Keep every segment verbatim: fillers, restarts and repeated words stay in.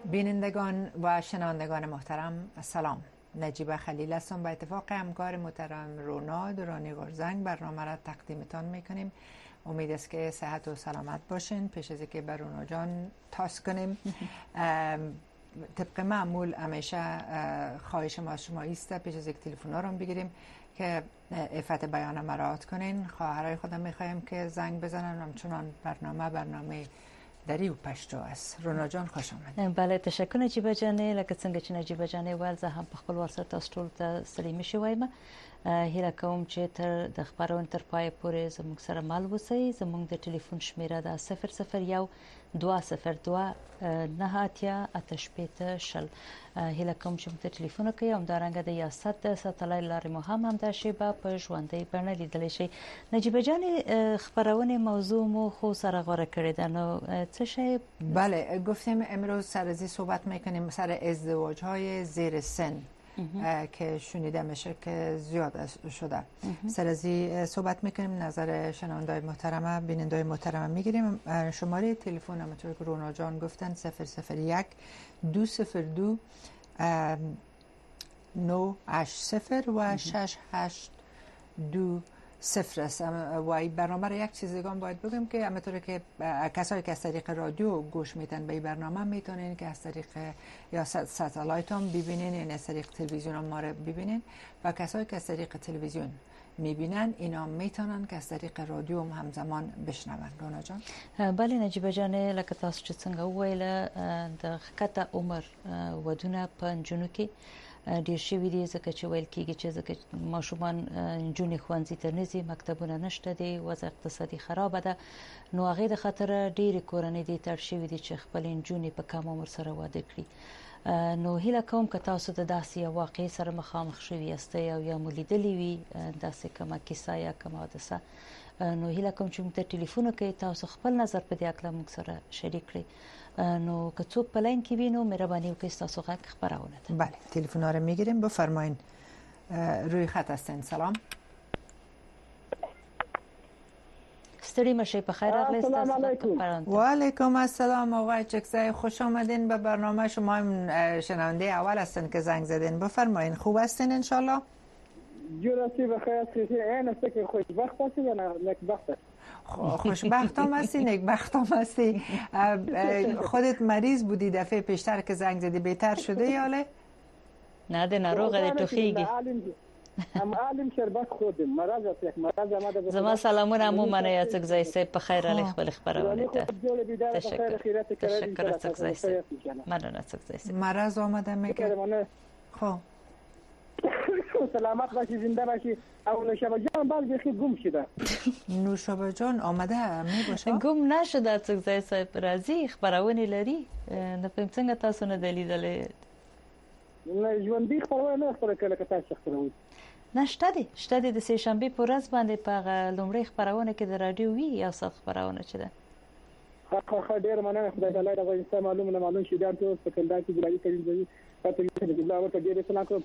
بینندگان و شنوندگان محترم سلام، نجیبه خلیل هستم. به اتفاق همکار محترم رونا دورانی غرزنگ برنامه را تقدیمتان میکنیم. امید است که صحت و سلامت باشین. پیش از اینکه بر رونا جان تاس کنیم طبق معمول همیشه خواهش ما شما است پیش از یک تلفن ها رو بگیریم که عفت بیان مراعات کنین. خواهرای خودم میخوایم که زنگ بزنن، همچنان برنامه برنامه دری و پشتو است. رونا جان خوش آمدید. بله تشکر نجیبه جانې لکه څنګه چې نجیبه جانې ویل زه هم په خپل ورسره تاسو ټول ته ستړي مشي وایم. هیله کوم چې تر د خبرونې تر پای پورې زموږ سره مل اوسئ. زموږ د ټلیفون شمیره ده صفر صفر یو دوه صفر دوه نهه اتیا اته شپېته شل. هیله کوم چې موږ ته ټلیفون وکړئ. همدارنګه د یاست د ساتلایت لارې مو هم همدا شیبه په ژوندۍ بڼه لیدلی شئ. نجیبه جانې خبرونې موضوع مو خو سره غوره کړې ده، نو څه شی؟ بله گفتیم امروز سر از صحبت میکنیم سر ازدواج های زیر سن که شنیده میشه که زیاد شده. سر از صحبت میکنیم، نظر شنوندای محترمه بینندای محترمه میگیریم. شماره تلفن همونطور که رونا جان گفتن صفر صفر یک دو صفر دو نه هشت صفر و شش هشت دو صفر است. و این برنامه را یک چیز دیگه هم باید بگم که همونطور که کسایی که از طریق رادیو گوش میتن به این برنامه میتونین که از طریق یا ساتلایت هم ببینین، یعنی از طریق تلویزیون هم ما را ببینین، و کسایی که از طریق تلویزیون میبینن اینا میتونن که از طریق رادیو هم همزمان بشنون. رونا جان بله نجیبه جانې لکه تاسو چې څنګه وویله د ښکته عمر ودونه په نجونو کې ډیر شوي دي، ځکه چې ویل کېږي چې ځکه ماشومان نجونې ښوونځي ته نه ځي، مکتبونه نشته دي، وضع اقتصادي خرابه ده، نو هغې د خاطره ډېرې کورنۍ دې ته اړ شوي دي چې خپلې نجونې په کم عمر سره واده کړي. نو هیله کوم که تاسو د داسې یو واقعې سره مخامخ شوي یاستئ او یا مو لیدلي وي داسې کومه کیسه یا کومه حادثه، نو هیله کوم چې موږ ته ټلیفون وکړئ، تاسو خپل نظر په دې هکله موږ سره شریک کړئ. نو که څوک په لاین کې وي نو مهرباني وکړئ ستاسو غږ خپرونه ده. بله تلفن ها رو میگیریم، بفرمایین. روی خط هستین. سلام. ستړي مشي په خیر راغلی. السلام علیکم. و علیکم السلام آقای چکزی، خوش آمدین به برنامه. شما هم شنونده اول هستین که زنگ زدین. بفرمایین. خوب هستین ان شاء الله؟ جوراسی بخیر هستی. این است که خوشبخت هستی یا نکبخت هستی؟ خوشبخت هم هستی، نکبخت هم هستی. خودت مریض بودی دفعه پیشتر که زنگ زدی، بهتر شده یا نه؟ ده ناروغه ده توخیگی. ام عالم شربت خودم مرض است، یک مرض آمده. زما سلامونه مو منه یا چکزی صاحب په خیر علی خپل خبرونه ته. تشکر. تشکر چکزی صاحب. مننه چکزی صاحب. مرض آمده میگه. خب سلامت باشی، زنده باشی. او نوشابه جان باز بخی گم شده. نوشابه جان آمده می باشه؟ گم نشده چکزی صاحب، راځي خبرونه لري. نه پم څنګه تاسو نه دلیدلې؟ نه ژوندۍ خبرونه نه خبره کله که تاسو خبرونه نه شته دي شته دي د سه شنبه په ورځ باندې په لومړی خبرونه کې د رادیو وی یا صد خبرونه چي ده. خو خو ډیر مننه، خدای تعالی د افغانستان معلومه نه معلوم شي دا ټول په کنده کې بلای کوي دي. پته دې چې الله ورته ډیر سلام کوم.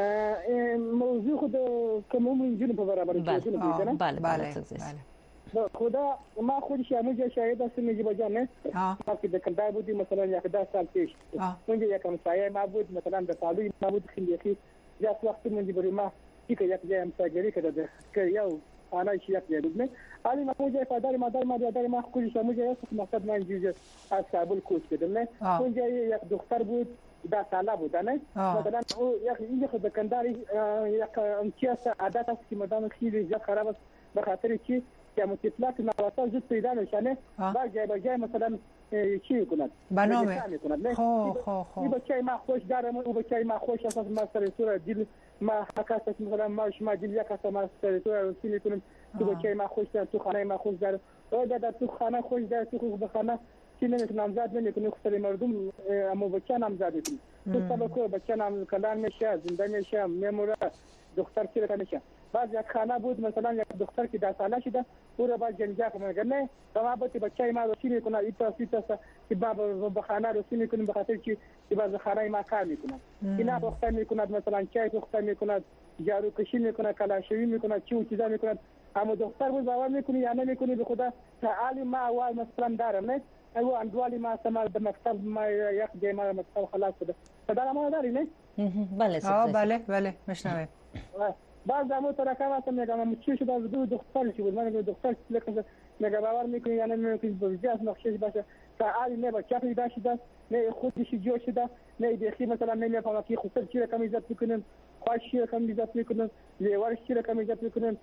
موضوع خو د کومو انجن په برابر کې دي نه؟ بله بله بله. خدا ما خود شامل شاهد هستم نجیب جان نه؟ وقتی در کنده بودی مثلا یازده سال پیش. اونجا یک همسایه ما بود، مثلا در سالوی ما بود خیلی جاست وقتی منجی بری ما که یک جای همسایگری کرده که یو آنایش یک جای بود نه. حالی ما اونجا پدر مادر ما دادر ما کلی شامل جای است مقصد من جوجه از کابل کوچ کردم نه. اونجا یک دختر بود دا سالا بود نه. مثلا او یک اینجا خود کنداری یک امتیاز عادت است که مدام خیلی زیاد خراب است به خاطر چی؟ که مطلقات نواسا زود پیدا نشانه با جای با جای مثلا چی کند برنامه خو خو خو این بچه ما خوش دارم او بچه ما خوش اساس ما سر سور دل ما حکاست مثلا ما شما دل یک اساس ما سر سور رسیدی کنم تو بچه ما خوش دارم تو خانه ما خوش دارم او دادا تو خانه خوش دارم تو خوش بخانه چی نمیتونم نامزد نمیکنی خسر مردم اما بچه نامزد کنی تو سبب کو بچه نام کلان میشه زنده میشه میموره دختر چی کنه. بعض یک خانه بود مثلا یک دختر که ده ساله شده او را باید جنجا کنه گرنه و ما باید بچه ما روشی میکنه ایتا سیتا که با بخانه روشی میکنیم بخاطر که باز خانه ما کار میکنه اینا بخته میکند مثلا چای بخته میکند جارو کشی میکنه کلاشوی میکنه چی و چیزا میکند اما دختر بود باور میکنی یا نمیکنی به خدا تعالی ما اول مثلا دارم نه او اندوالي ما سما د مکتب ما یک دی ما مکتب خلاص شده صدا ما داری نه بله آه بله بله میشنویم بعض زمان ترکم هستم میگم چی شده از دو دخترش بود من دخترش لکه میگم باور میکنی یا نمیکنی بزرگ نقشش باشه فعال نه با چپی داشته نه خودش جو شده نه دیگه مثلا نمیفهمم کی خود چی رقم ایجاد میکنن خواهشی رقم ایجاد میکنن لیوارش چی رقم ایجاد میکنن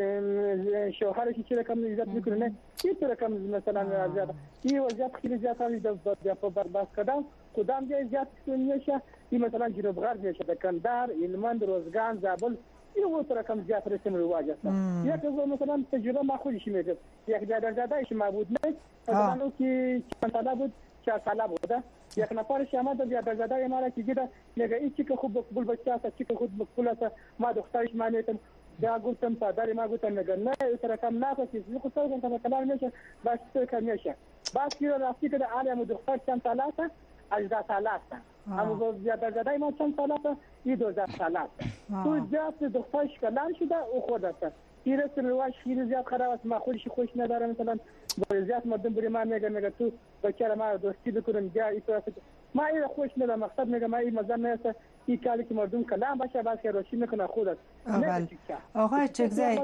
شوهرش چی رقم ایجاد میکنن این طور رقم مثلا زیاد این وضعیت خیلی زیاد هست در بس کردن کدام جای زیاد میشه این مثلا جنوب غرب میشه کندهار هلمند روزگان زابل این طور رقم زیاد رسم رواج است یک از مثلا تجربه ما خودش میگم یک در زدایش ما بود نه مثلا اون که چند ساله بود چهار ساله بوده یک نفر شما در در زدای ما را که دیده میگه این چی که خوب بول بچه است چی که خود مقبول است ما دخترش ما نیتم دا گفتم پدر ما گفتم میگه نه این طور رقم نه که خود سر کنم کلام میشه بس طور میشه بعد که راستی که عالم دختر چند ساله است هجده ساله است اما در زدای ما چند ساله است این دوازده ساله است تو زیاد دخترش کلام شده او خود است این رسم رواج خیلی زیاد خراب است ما خودش خوش ندارم مثلا زیاد مردم بری ما میگه میگه تو بچه ما دوستی بکنن بیا این طرف ما این خوش ندارم مقصد میگه ما این مزه نیست این کاری که مردم کلام باشه بعد که روشی میکنه خود است آقای چکزی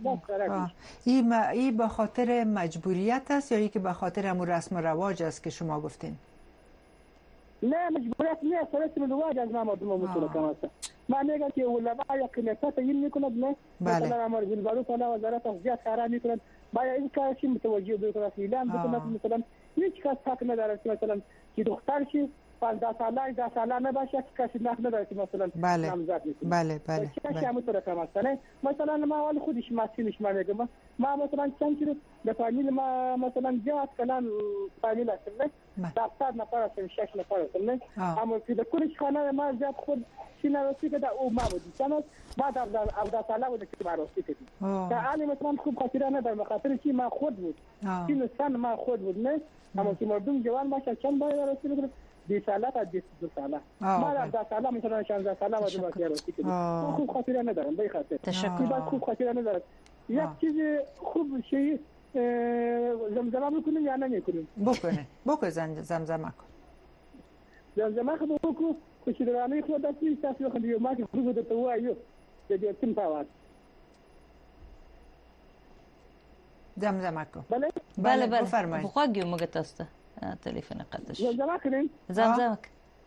این این به خاطر مجبوریت است یا ای که به خاطر همون رسم و رواج است که شما گفتین؟ نه مجبوریت نیست رسم و رواج از ما مردم مطلقه است ما میگم که علما یا کمیته تعیین میکنند نه مثلا امر بالمعروف و وزارت زیاد کار میکنند باید این کارش متوجه بکنند اعلام بکنند مثلا هیچ کس حق نداره مثلا که دخترش پانزده ساله ده ساله نباشه کسی حق نداره که مثلا بله بله بله چه همون طور کم است نه مثلا ما اول خودش ماشینش ما میگم ما مثلا چند کیلو به فامیل ما مثلا زیاد کلان فامیل است نه دفتر نفر است شش نفر است نه اما که کلش خانه ما زیاد خود سینه راستی که او ما بود چند ما در در ساله بود که ما راستی کردیم تا علی مثلا خوب خاطره ندارم خاطر چی ما خود بود این سن ما خود بود نه اما که مردم جوان باشه چند باید راستی بکنه بیست ساله تا بیست دو ساله ما در ده ساله مثلا شانزده ساله بود ما راستی کردیم ما خوب خاطره ندارم به خاطر تشکر خوب خاطره ندارم یک چیز خوب شی زمزمه میکنیم یا نمیکنیم بکنه بکنه زمزمه کن زمزمه خود بکنه کسی درانی خود دستی تاسی وقت دیو ما که خوب داشته وایو دیو تیم پاوات زمزمه کن بله بله بله بفرمایید بخواگیو مگه تاسته تلفن قدش زمزمه کنیم زمزمه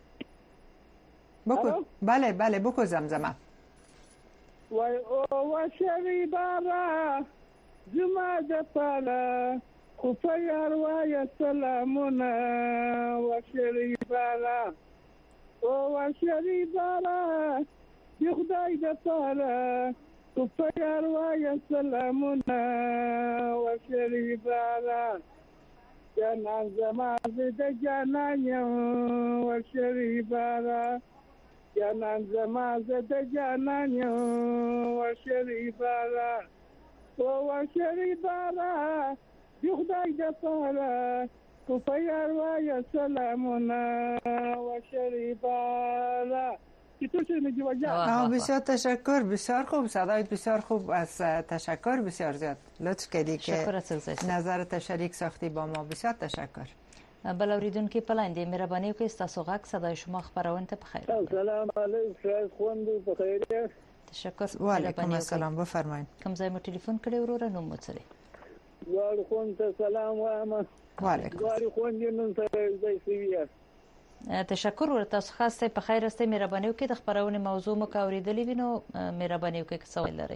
بکن بله بله بکن زمزمه وای او و شری بارا جمعه دپالا خوفا یاروای سلامونا و شری بارا او و شری بارا یخدای دپالا خوفا یاروای سلامونا و شری بارا جانان زماز د جانانیم و شری بارا جانان زماز د جانانیم و شری بارا و شری بارا یخدای دپالا خوفا یاروای سلامونا و شری بارا بسیار تشکر بسیار خوب صدایت بسیار خوب از تشکر بسیار زیاد لطف کردی که نظرت شریک ساختی با ما بسیار تشکر بل اوریدونکو په لاندې مهرباني وکړئ تاسو غږ صداي شما خبرونه ته بخیر سلام علیکم خوندو بخیر تشکر و علیکم السلام بفرمایئ کوم ځای مو ټلیفون کړی وروره نو مو څه وال خون ته سلام وایم و علیکم وال خون دې نن ته ځای سوي تشکر ورته تاسو خاصه په خیر است مهرباني وکړئ د خبرونه موضوع مو کاوریدلې وینو مهرباني وکړئ سوال لري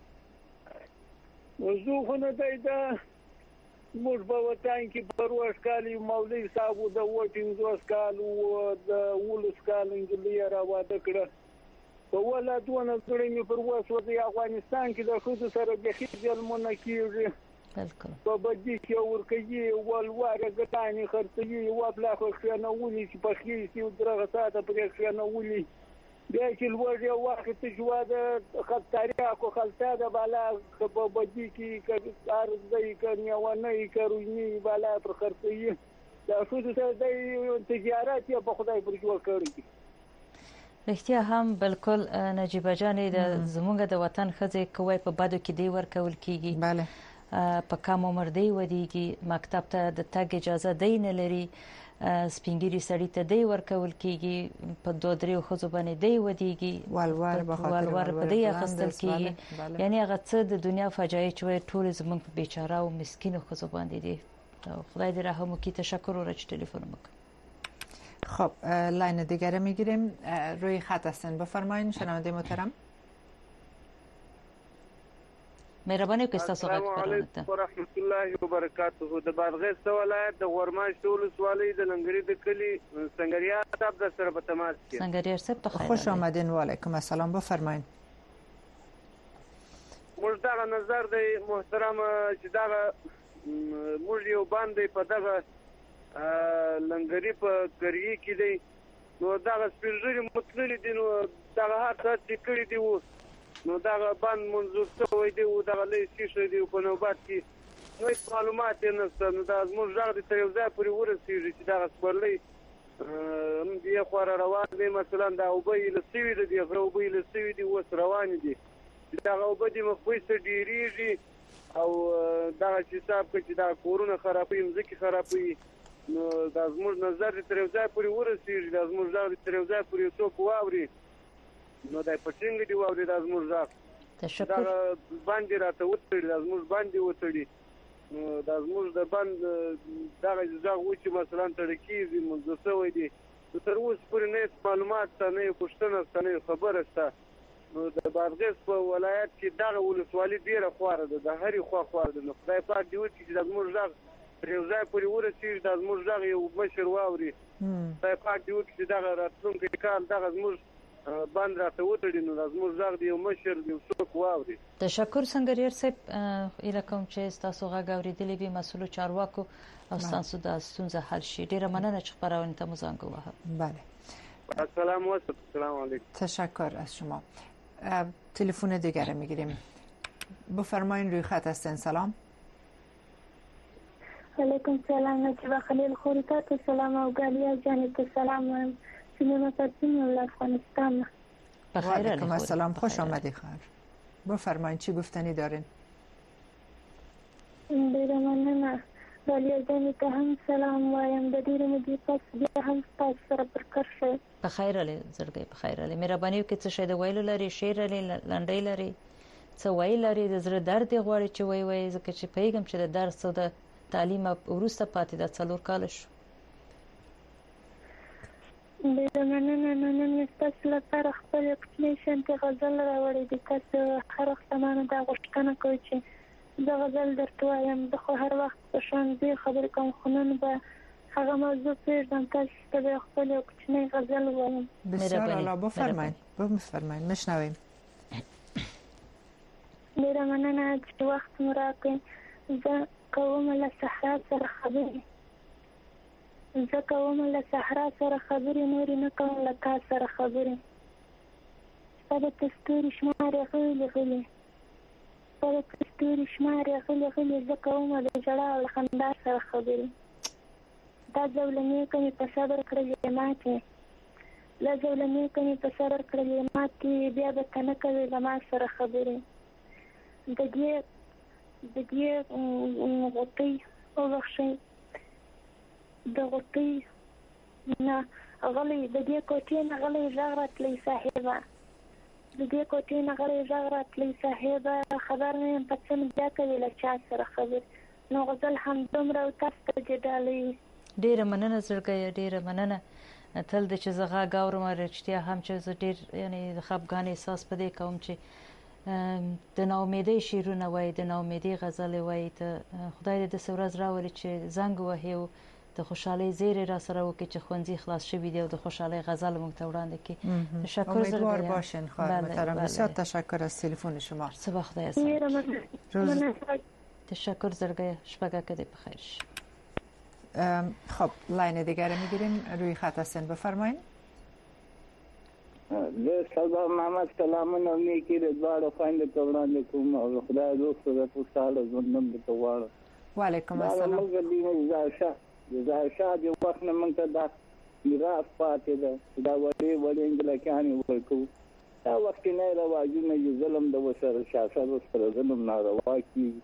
موضوع خو نه دی دا موږ په وطن کې پروش کالي مولوي صاحب د وټینګ دوس کال او د ولس کال انجلیا را واده کړه په ولادونه غړي پر وسو د افغانستان کې د خود سره د خېل مونکیږي بالکل په بدی کې ورکیږي ولواره ګټانی خرڅي او بل خو خنه ولي چې په خېل کې درغه ساته پر خنه ولي بیا چې لوړ یو وخت جواده خطریا کو خلطه د بالا په بدی کې ارزي کني او نه کوي بالا پر خرڅي دا څه د تجارت په خدای پر جوړ کړی رښتیا هم بالکل نجیبه جان د زمونږ د وطن خزه کوي په بدو کې دی ورکول کیږي بله په کم عمر دی ودیږي مکتب ته د تګ اجازه دی نه لري سپینګری سړی ته دی ورکول کیږي په دوه درې خزو باندې دی ودیږي ولور به خاطر ولور په دی اخستل کیږي یعنی هغه څه د دنیا فجایع چې ټول زمونږ بیچاره او مسکین خزو باندې دي خدای دې رحم وکړي تشکر ورچ تلفن وکړه خب لاین دیگر میگیریم روی خط هستن بفرمایید شنونده محترم مهرباني وکړئ تاسو غږ السلام علیکم ورحمت الله وبرکاته د بادغیس ولایت د غورماش ولسوالۍ د لنګری د کلی سنگریار صاحب د سره په تماس کې سنگریار صاحب په خیر خوش آمدین و علیکم السلام بفرمایید موږ دا نظر دی محترم چې دا موږ یو باندې په دغه لنګری په کریه کې دی نو دا سپیرجری متللی دی نو دا هر څه چې کړی دی و نو دا باندې منظور شوی دی او دا لې شي دی په نوبات کې نو معلومات نه ست نو دا موږ راغ دي تر یو ځای پورې ورسېږي چې دا خبرلې ام دی خو روان دی مثلا دا او به لسوي دی غو به لسوي دی وس روان دي دا او به د مخويسته ډیریږي او دا چې صاحب چې دا کورونه خرابې مزکی خرابې نو دا زموږ نظر تر یو ځای پورې ورسېږي دا زموږ راغ دي تر یو ځای پورې څوک واوري نو دا پټینګ دی واوري دا زموږ ځاګ تشکر دا باندې راته وتړي دا زموږ باندې وتړي نو دا زموږ د باند دا ځاګ و چې مثلا ترکیزي منځته وي دي تر اوسه پورې نه معلومات نه پښتنه نه خبره شته نو د بادغیس په ولایت کې دا ولسوالۍ ډیره خواره ده د هرې خوا خواره ده نو خدای پاک دې وکړي چې د زموږ ځاګ پر یو ځای پورې ورسېږي دا زموږ ځاګ یو مشر واوري خدای پاک دې وکړي چې دا راتلونکی کال دا زموږ باندې راته وتړي نو زموږ ځاګ دی یو مشر دی څوک واوري تشکر سنگریار صاحب اله کوم چې تاسو غږ اوریدلې به مسؤل چارواکو او تاسو د ستونزه حل شي ډیره مننه چې خبرونه ته مزنګ وه بله السلام علیکم السلام علیکم تشکر از شما تلفن دیگر میگیریم بفرمایید روی خط هستین سلام علیکم سلام نجیب خلیل خورتا تو سلام او گالیا جانب تو سلام سینما ترسیم افغانستان بخیر علیکم السلام خوش آمدی خیر بفرمایید چی گفتنی دارین ډیره مننه گالیا جانب ته هم سلام وایم د ډیره مدې پس بیا هم تاسو سره پر کرشه بخیر علی زړګي بخیر علی مهرباني وکړئ څه شه د ویلو لري شعر لري لنډۍ لري څه ویل لري د زړه درد غواړي چې وای وای ځکه چې پیغام چې د درس او د تعلیم وروسته پاتې د څلور کال شو ډیره مننه نن تاسو لپاره خپل کوچنی شانتي غزل راوړی د تاسو هر وخت مانه دا غوښتنه کوي چې دا غزل درته وایم د خو هر وخت په شان دي خبرې کوم خنن به هغه موضوع پېژنم تاسو ته خپل کوچنی غزل وایم بسیار عالی بفرمایید بفرمایید مشنویم ډیره مننه چې وخت مو راکړئ زه کوم له صحرا سره خبرې زه کوم له صحرا سره خبرې نورې نه کوم له تا سره خبرې ستا د تستوري شمارې غلې غلې ستا د تستوري شمارې غلې غلې زه کوم د ژړا او له خندا سره خبرې دا زولنې کومې په صبر کړلې ماتې دا زولنې کومې په صبر کړلې ماتې بیا به ته نه کوې له ما سره خبرې د دې د دې غوټۍ وبخښئ د غوټۍ نه غلی د دې کوټې نه غلی غږ راتلی صاحبه د دې کوټې نه غلی غږ راتلی صاحبه خبر نه یم په څه مې بیا کوې له چا سره خبرې نو غزل هم دومره او تاسو ته ډالۍ ډیره مننه زړګیه ډیره مننه تل د چې زه غږ اورم رښتیا هم چې زه ډیر یعنی د خفګان احساس پدې کوم چې د ناامیدۍ شعرونه وای د ناامیدۍ غزل وای ته خدای دې د سورز راولي چې زنګ وهي او د خوشحالۍ زیری را سره وکړي چې خوندې خلاص شوی دی او د خوشحالۍ غزل موږ ته وړاندې کړي تشکر امیدوار باشین خواهر محترم بسیار تشکر از تلفن شما صبح خدای تشکر زرگه شپگه کده بخیر خب لاین دیگر میگیریم روی خط هستین بفرمایید د سلام محمد سلامونه نیکی د دوړو خويند ته وړاندې کوم او خدای دوست د خوشاله ژوندم ته وړاندې وعلیکم السلام موږ د زاشا د زاشا د وخت نه موږ ته دا میراث پاتې ده دا وړي وړي انګلیکاني ورکو دا وخت نه راوځي نه ظلم د وسره سیاست سره ظلم ناروا کی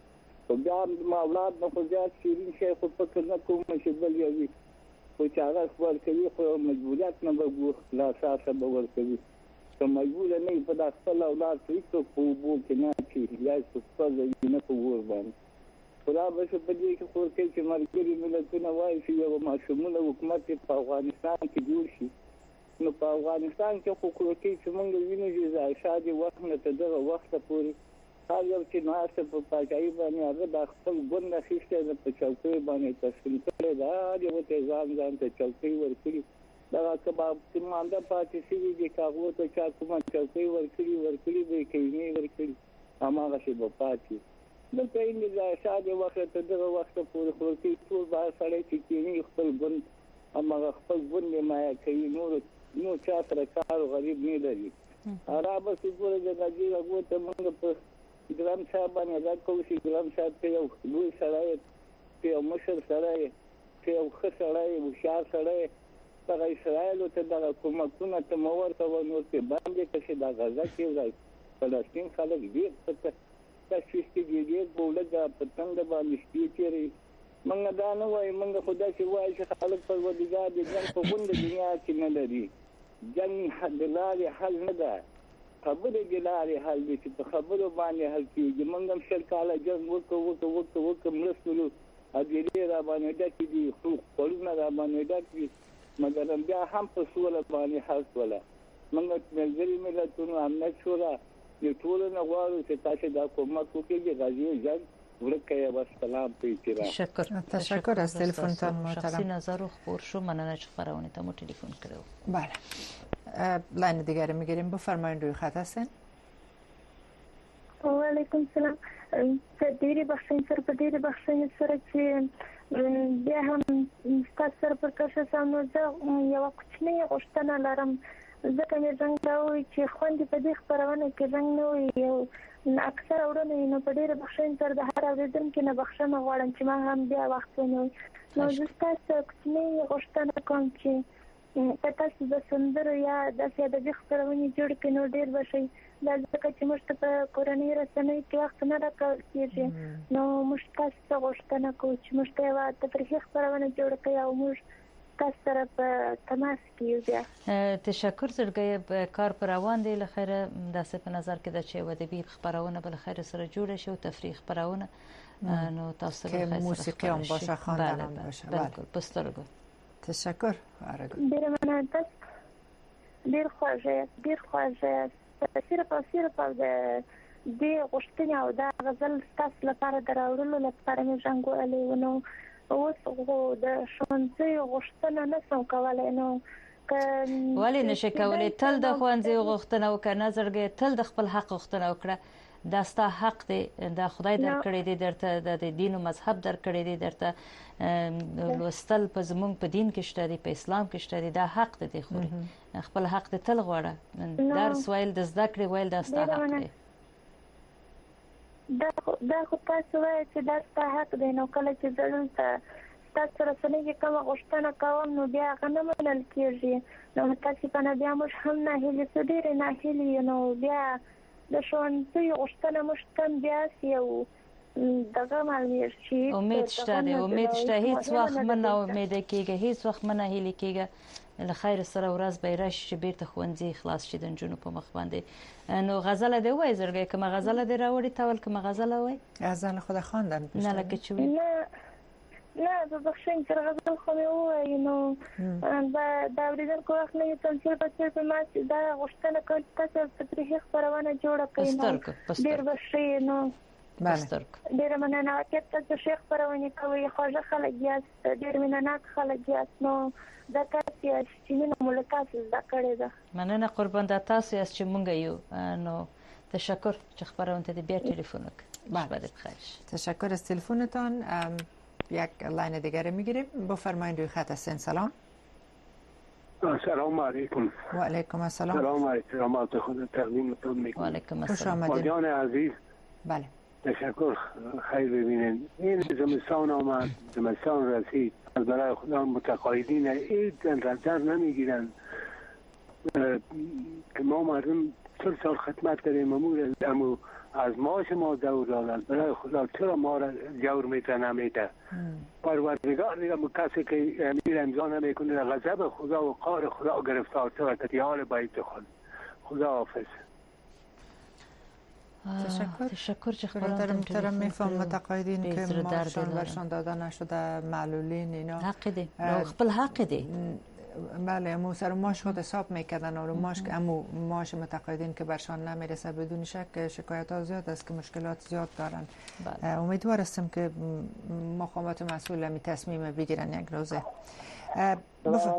خو بیا ما اولاد نه خو زیات شیرین شی خو فکر نه کوم چې بل یو وي خو چې هغه خپل کوي خو مجبوریت نه به لا اساسه به ورکوي که مجبور نه په دا خپل اولاد هیڅوک په اوبو کې نه اچوي یا یې په پزه وي نه په اور باندې خو دا به څه په دې کې خو ورکوي چې ملګري ملتونه وایي چې یو ماشومونه حکومت په افغانستان کې جوړ شي نو په افغانستان کې خو ورکوي چې موږ وینو چې ظاهرشاه د وخت نه تر دغه وخته پورې هر یو چې ناسته په پاچاهي باندې هغه د خپل ګوند اخیستی ده په چوکۍ باندې تسلیم کړی ده هر یو ته ځان ځان ته چوکۍ ورکړي دغه که به مانده پاتې شوي دي که هغو ته چا کومه چوکۍ ورکړي ورکړي به یې کینې ورکړي هماغسې به پاتې دلته یې د ظاهرشاه د وخته تر دغه وخته پورې خو ورکوي ټول به هر سړی چې کیني خپل ګوند هماغه خپل ګوند یې مایه کوي نور نور چا سره کار غریب نه لري عربه چې ګوره د غازي هغو ته موږ په ګرام صاحب باندې ادا کوو چې ګرام صاحب ته یو لوی سړی ته یو مشر سړی ته یو ښه سړی هوښیار سړی دغه اسرائیلو ته دغه کومکونه ته مه ورکوه نور پرې بند یې کړه چې دا غزه کې فلسطین خلک ډېر څه تشویش کېږي ډېر په ولږه په تنګه باندې شپې تېروي موږ دا نه وایو موږ خو داسې وایو چې خلک پروردګار د جنګ په غونډه دنیا کې نه لري جنګ د لارې حل نه ده خبرې د لارې حل دي چې په خبرو باندې حل کېږي موږ هم شل کاله جنګ وکړو وکړو وکړو وکړو مرستلو هدیرې را باندې ډکې دي خوړونه را باندې ډک دي مګر بیا هم په سوله باندې حل شوله موږ ملګري ملتونو امنیت شورا د ټولو نه غواړو چې تاسو دا کومک وکړئ د غزې جنګ ورکه و سلام په احترام تشکر تشکر از تلفنتان محترم شخصی نظر و خبر شو مننه چې خبرونه ته مو تلفن کړو بله لاین دیگر میگیریم بفرمایید روی خط هستین و علیکم السلام ډیره بخښنه سره په ډیره بخښنه سره چې بیا هم تاسو سره پر تاسو سمو زه یو کوچنی غوښتنه لرم ځکه مې څنګه راوي چې خوندې په دې خبرونه کې څنګه نو یو اکثر اورونه نو په ډیره بخښنه سره د هر اوریدونکو نه بخښنه غواړم چې ما هم بیا وخت ونه نو زه تاسو کوچنی غوښتنه کوم چې په تاسو د سندرو یا د ادبي خبرونه جوړ کړئ نو ډیر بشي دا ځکه چې موږ ته په کورنۍ رسنۍ کې وخت نه راکول کېږي نو موږ تاسو غوښتنه کوو چې موږ ته یو تفریحي خبرونه جوړ کړئ او موږ تاسو سره په تماس کې یو تشکر زړګي کار پر روان دی لخيره داسې په نظر کې د چې ودبي خبرونه بل خیر سره جوړ شي او تفریح خبرونه نو تاسو که موسیقی هم باشه خواندن هم باشه بله بسترګو تشکر ډیر مننه تاسو ډیر خوږه ډیر خوږه صرف او صرف د دې غوښتنې او دا غزل تاسو لپاره دراوړلو لپاره مې څنګه ولې نو اوس غو د شونځي غوښتنه نسم کولای نو ولی نشي کولای تل د خوانځي غوښتنه وکړه نظرګي تل د خپل حق غوښتنه وکړه دا ستا حق دی دا خدای درکړی دی درته د دین او مذهب درکړی دی درته لوستل په زمونږ په دین کې شته دی په اسلام کې شته دی دا حق دی خو خپل حق ته تل غواړه درس ویل د زده کړې ویل دا ستا حق دی دا دا خو تاسو وایئ چې دا ستا حق دی نو کله چې دلته تاسو رسنۍ کې کومه غوښتنه کوم نو بیا هغه نه منل کېږي نو تاسو په نه بیا موږ هم نه هیلې څه ډېرې نه هیلې نو بیا د ښوونځي غوښتنه موږ ته بیا یو دغه معلومېږي چې امید شته دی امید شته هیڅ وخت مه نه امیده کېږه هیڅ وخت مه نه هیلې کېږه له خیر سره ورځ به راشي چې بیرته ښوونځي خلاص شي د نجونو په مخ باندې نو غزله دی وای زړګی کومه غزله دی راوړی تول کومه غزله وای غزل خود خواندن نه لکه چې وای نه به بخښنه تر غزل خو مې وای نو دا دا ورېدل کو وخت نه تنظیم په څیر په ما دا غوښتنه کوي تاسو تفریحي خبرونه جوړه کړئ نو ډیر بشي نو بله ډیر مننه چې تاسو شیخ خبرونه کوي خوږه خلک یاست ډیر مننه خلک یاست نو دا تاسو چې موږ ملکات زده کړې ده مننه قربان د تاسو یاست چې مونږ یو نو تشکر چې خبرونه ته بیا تلفن وکړ تشکر از تلفنتان یک لاین دیگر میگیریم بفرمایید روی خط هستین سلام سلام علیکم و علیکم السلام سلام علیکم خود تقدیمتون میکنم و علیکم السلام مادیان عزیز بله تشکر خیر ببینید این زمستان آمد زمستان رسید از برای خدا متقاعدین عید در نمیگیرن که ما مردم چهل سال خدمت کردیم امور امو از معاش ما دور دادن. برای خدا چرا ما را جور میته نمیته؟ پروردگار دیگه کسی که امیر امضا نمیکنه غضب خدا و قهر خدا گرفتار شود که حال بیت خود. خدا حافظ. تشکر. تشکر چه برادر محترم میفهم متقاعدین که ماشون برشان داده نشده معلولین اینا حق دی خپل حق دی. بله امو سر ماش خود حساب میکردن و ماش که امو ماش متقاعدین که برشان نمیرسه بدون شک شکایت ها زیاد است که مشکلات زیاد دارن. امیدوار هستم که مقامات مسئول می تصمیم بگیرن یک روزه. سلام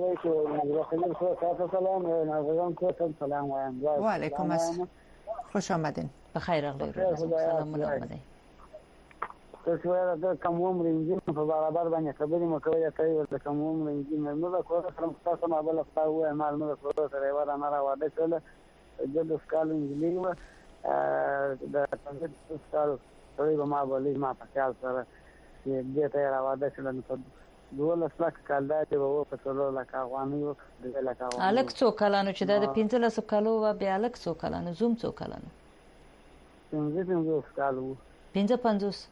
سلام و علیکم السلام. خوش آمدین. بخیر اغلی رو سلام آمدین. تاسو دا کوم عمر انجین په برابر باندې خبرې مکوې ته یو کوم عمر انجین نو دا کوم تاسو ما بل تاسو اعمال نو تاسو سره وره نه راوړل چې د سکال انجینری و د تاسو سکال سره ما بلې ما په خیال سره چې دې ته راوړل چې نو دوه لسلک کال دا چې وو په ټولو لکه افغاني و د لکه الک څو کلانو چې د پنځلس کالو و بیا الک څو کلانو زوم څو کلانو پنځه پنځه کالو پنځه پنځه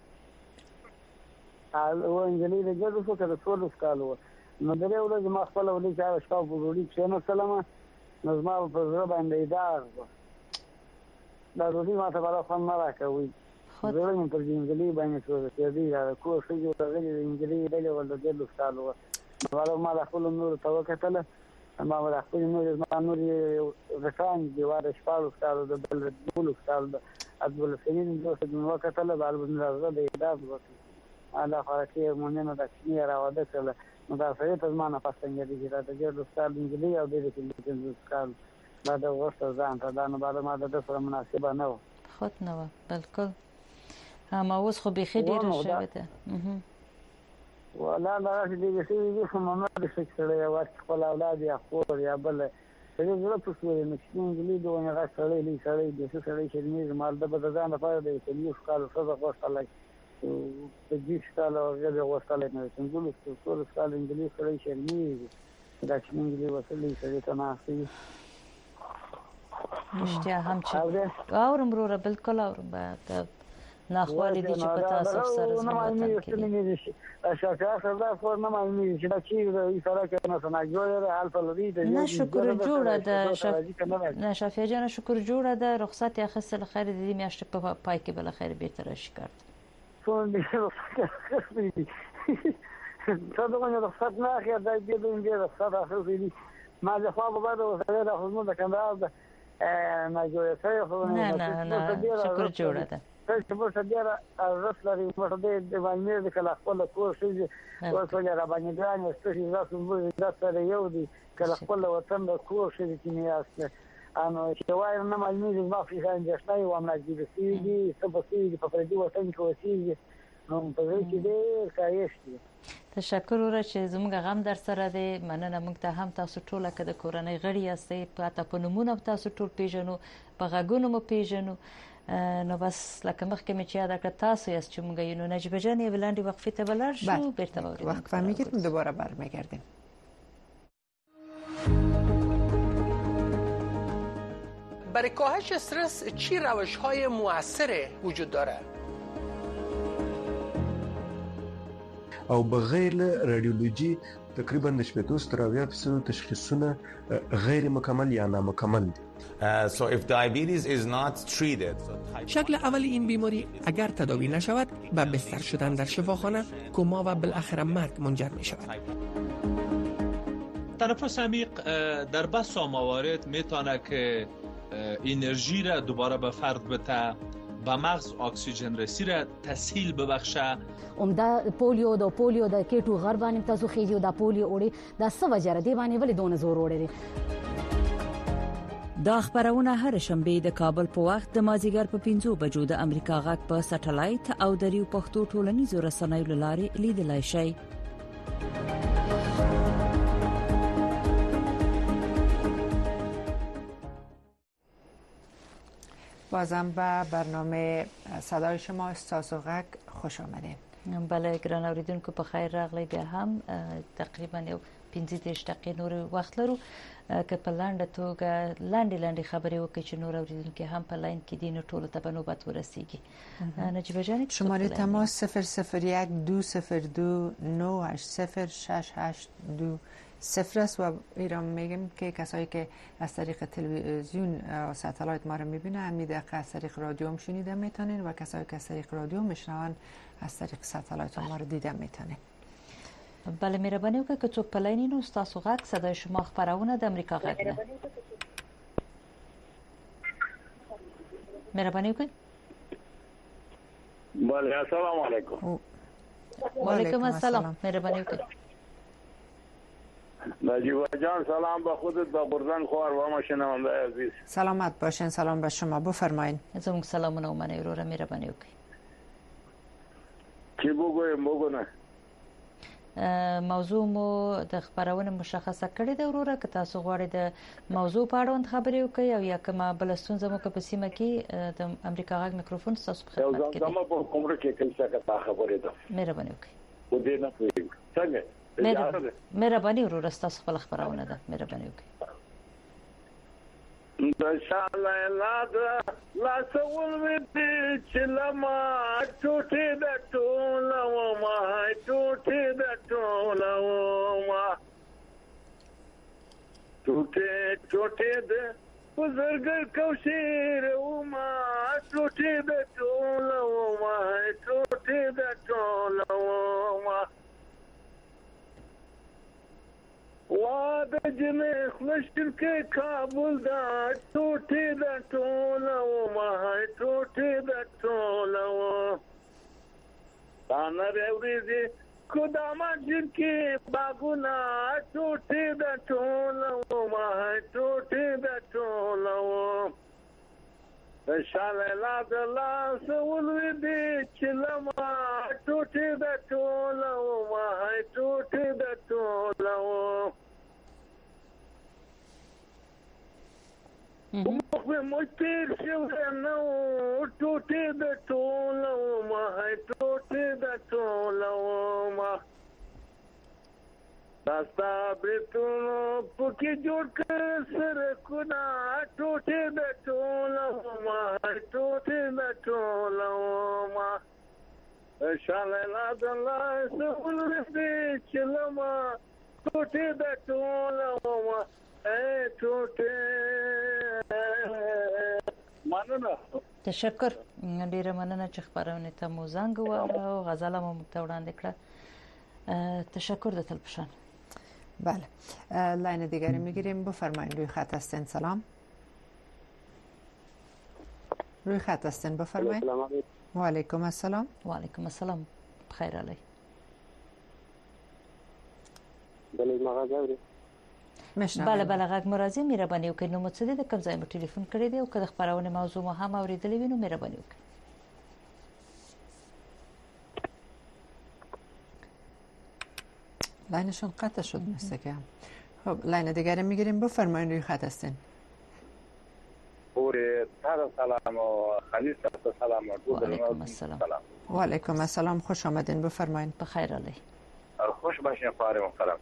او انجلي د جدو څو کله ټول کالو نو درې ورځې ما خپل ولې چې شاو په وروړي چې نو سلام نو ما په زړه باندې دا دا ورځې ما ته بل خپل نه راکوي زړه مې پر انجلي باندې څه چې دی دا کو څه جو راغلي انجلي دغه ول د جدو کالو نو ما خپل نور توکتل ما ول خپل نور ما نور رسان دی واره شپږ کالو د بل دولو کالو د ابل سنین دوه د وکتل بل بل راځه د اعداد وکړي الله خارقي مونږ د کشمیر راوده کله نو دا سړی ته زما نه پښتنګ دي چې دا د استاد انجلي او د دې د سکال دا د وسط ځان ته دا نه بعد ما د سره مناسبه نه و خود نه و بالکل ما اوس خو به خیر ډیر شوه ته ولا دا چې دې څه دي خو ما د څه سره یو خپل اولاد یا خور یا بل سړي زړه په سوري نشي انجلي دوه نه غسړې لې سړې د څه سړې شرمې مال د بدن لپاره د یو کال څخه غوښتل په دې ښکاله هغه غوښتل نه څنګه ټول ښکاله انګلیسي سره شرمېږي دا چې انګلیسي وسلې سره تناسي اشتیا هم چې اورم وروره بالکل اورم بعد ناخوالي دي چې په تاسو سره زموږ کې شاکر سره فور نه مې چې دا چې یې سره کې نه سناجوړه حال په لري د نه شکر جوړه ده شف نه شافیا جان شکر جوړه ده رخصت یا خصل خیر دي میاشت په پای کې بل خیر به تر شي کړ څو دې څه دا نه رخصت نه اخر دا دې دې رخصت اخر دي ما ځه خو به دا سره د خدمت د کندهار نه جوړه شوی خو نه نه شکر جوړه ده چې په ډیره ارزښت لري په دې د باندې د کله خپل کور شي او څو را باندې ګران ستاسو تاسو مو د سره یو دي کله خپل وطن د کور شي چې نه یاست انو چې وای نه مې ما په ځان ځای و امنا دي سيدي سبسي په پردي وطن کې وسیږي نو په دې کې دې کایشتي تشکر ورته چې زموږ غم در سره دی مننه موږ ته هم تاسو ټول کده کورنۍ غړي یاستئ په تاسو نمونه تاسو ټول پیژنو په غږونو مو پیژنو نو بس لکه مخکې مې چې یاد کړ تاسو یاست چې موږ یې نو نجیبه جان یې ولاندې وقفه ته بلار شو بیرته وګورئ وقفه میگیریم دوباره برمیگردیم. برای کاهش استرس چی روش‌های مؤثر وجود داره؟ او بغیر رادیولوژي تقریبا د شپږ تر اویا فیصد تشخیصونه غیر مکمل یا نامکمل دي. So if diabetes is not treated, شکل اولی این بیماری اگر تداوی نشود به بستر شدن در شفاخانه، کما و بالاخره مرگ منجر می شود. تنفس عمیق در بسیار موارد میتونه که انرژی را دوباره به فرد بده، به مغز اکسیژن رسی را تسهیل ببخشه. عمده پولیو د پولیو د کېټو غر باندې تاسو خېجو د پولیو وړي د سوجره دی باندې ولې دونه زور وړي. دا خبرونه هر شنبه د کابل په وخت د مازیګر په پنځو بجو د امریکا غږ په سټلایټ او د ریو پښتو ټولنیزو رسنیو لارې لیدلای شئ. بازم به برنامه صدای شما استاسو غږ خوش آمدید. بله ګران اوریدونکو په خیر راغلی. بیا هم تقریبا یو پنځه دېرش دقیقې نور وخت لرو که په لاندې توګه لاندې لاندې خبرې وکړي چې نور اوریدونکو هم په لاین کې دي نو ټول ته به نوبت ورسیږي. نجیبه جان شماره تماس صفر صفر یک دو صفر دو نه هشت صفر شش هشت دو صفر است و ایران میگم که کسایی که از طریق تلویزیون ساتلایت ما رو میبینه همین دقیقه از طریق رادیو هم شنیده میتونین و کسایی که از طریق رادیو میشنون از طریق ساتلایت ما رو دیده میتونین. بله مهرباني وکړئ که څوک په لاین نو تاسو غږ صدای شما خبرونه د امریکا غږ نه. مهرباني وکړئ. بله السلام علیکم. وعلیکم السلام. مهرباني وکړئ. نجیبه جان سلام به خودت به گرزنگ خوار و ما شنونده عزیز. سلامت باشین. سلام به شما. بفرمایید. زموږ سلامونه ومنئ وروره مهرباني وکړئ. چی بگویم بگو نه. موضوع مو د خبرونه مشخصه کړې ده وروره که تاسو غواړئ د موضوع په اړه خبرې وکړئ او یا کومه بل ستونزه مو په سیمه کې د امریکا غږ میکروفون تاسو په خدمت کې دی. زما په کومره کې کوم څه کا خبرې ده. مهرباني وکړئ. و دې نه پوهیږم. څنګه؟ مهرباني وروره تاسو خپل خبرونه ده. مهرباني وکړئ. د شاله لاد لا سول وی چې لما ټوټه د ټولو ما ټوټه د ټولو ما ټوټه ټوټه د بزرګ کوشیر او ما ټوټه د ټولو ما ټوټه د ټولو ما واد جمع خلشتن کې کابل دا ټوټه د ټولو ما ټوټه د ټولو تانر اوريزي خداما جن کې باغونه ټوټه د ټولو ما ټوټه د ټولو شاله لا د لا سول دې چې لما ټوټه د ټولو ما ټوټه د ټولو مخه مستر شو نو ټوټه د ټولو ما ټوټه د ټولو ما داستا برتونو پکې جوړ کړ سره کنا ټوټه د ټولو ما ټوټه د ټولو ما شاله لا د لا سول دې چې لما ټوټه د ټولو ما ټوټه مننه. تشکر. ډیره مننه چې خبرونه ته مو زنګ وواهه او غزل مو ته وړاندې کړه. تشکر د تلپشان. بله لاین دیگری میگیریم. بفرمایید. روی خط هستین. سلام. روی خط هستین. بفرمایید. و علیکم السلام. و علیکم السلام. بخیر علی. بله مغازه بله بله غږ مرازي مهرباني وکړئ. نو متصدی د کوم ځای مو ټلیفون کړی دی او که د خبرونه موضوع مو هم اوریدلې وي نو مهرباني وکړئ. لاینشون قطع شد مثل که. خب لاین دیگری میگیریم. بفرمایید. روی خط هستین. پوری تر سلام و خلیل سلام و و علیکم السلام. و علیکم السلام. خوش آمدین. بفرمایید. بخیر علی. خوش باشین خواهر محترم.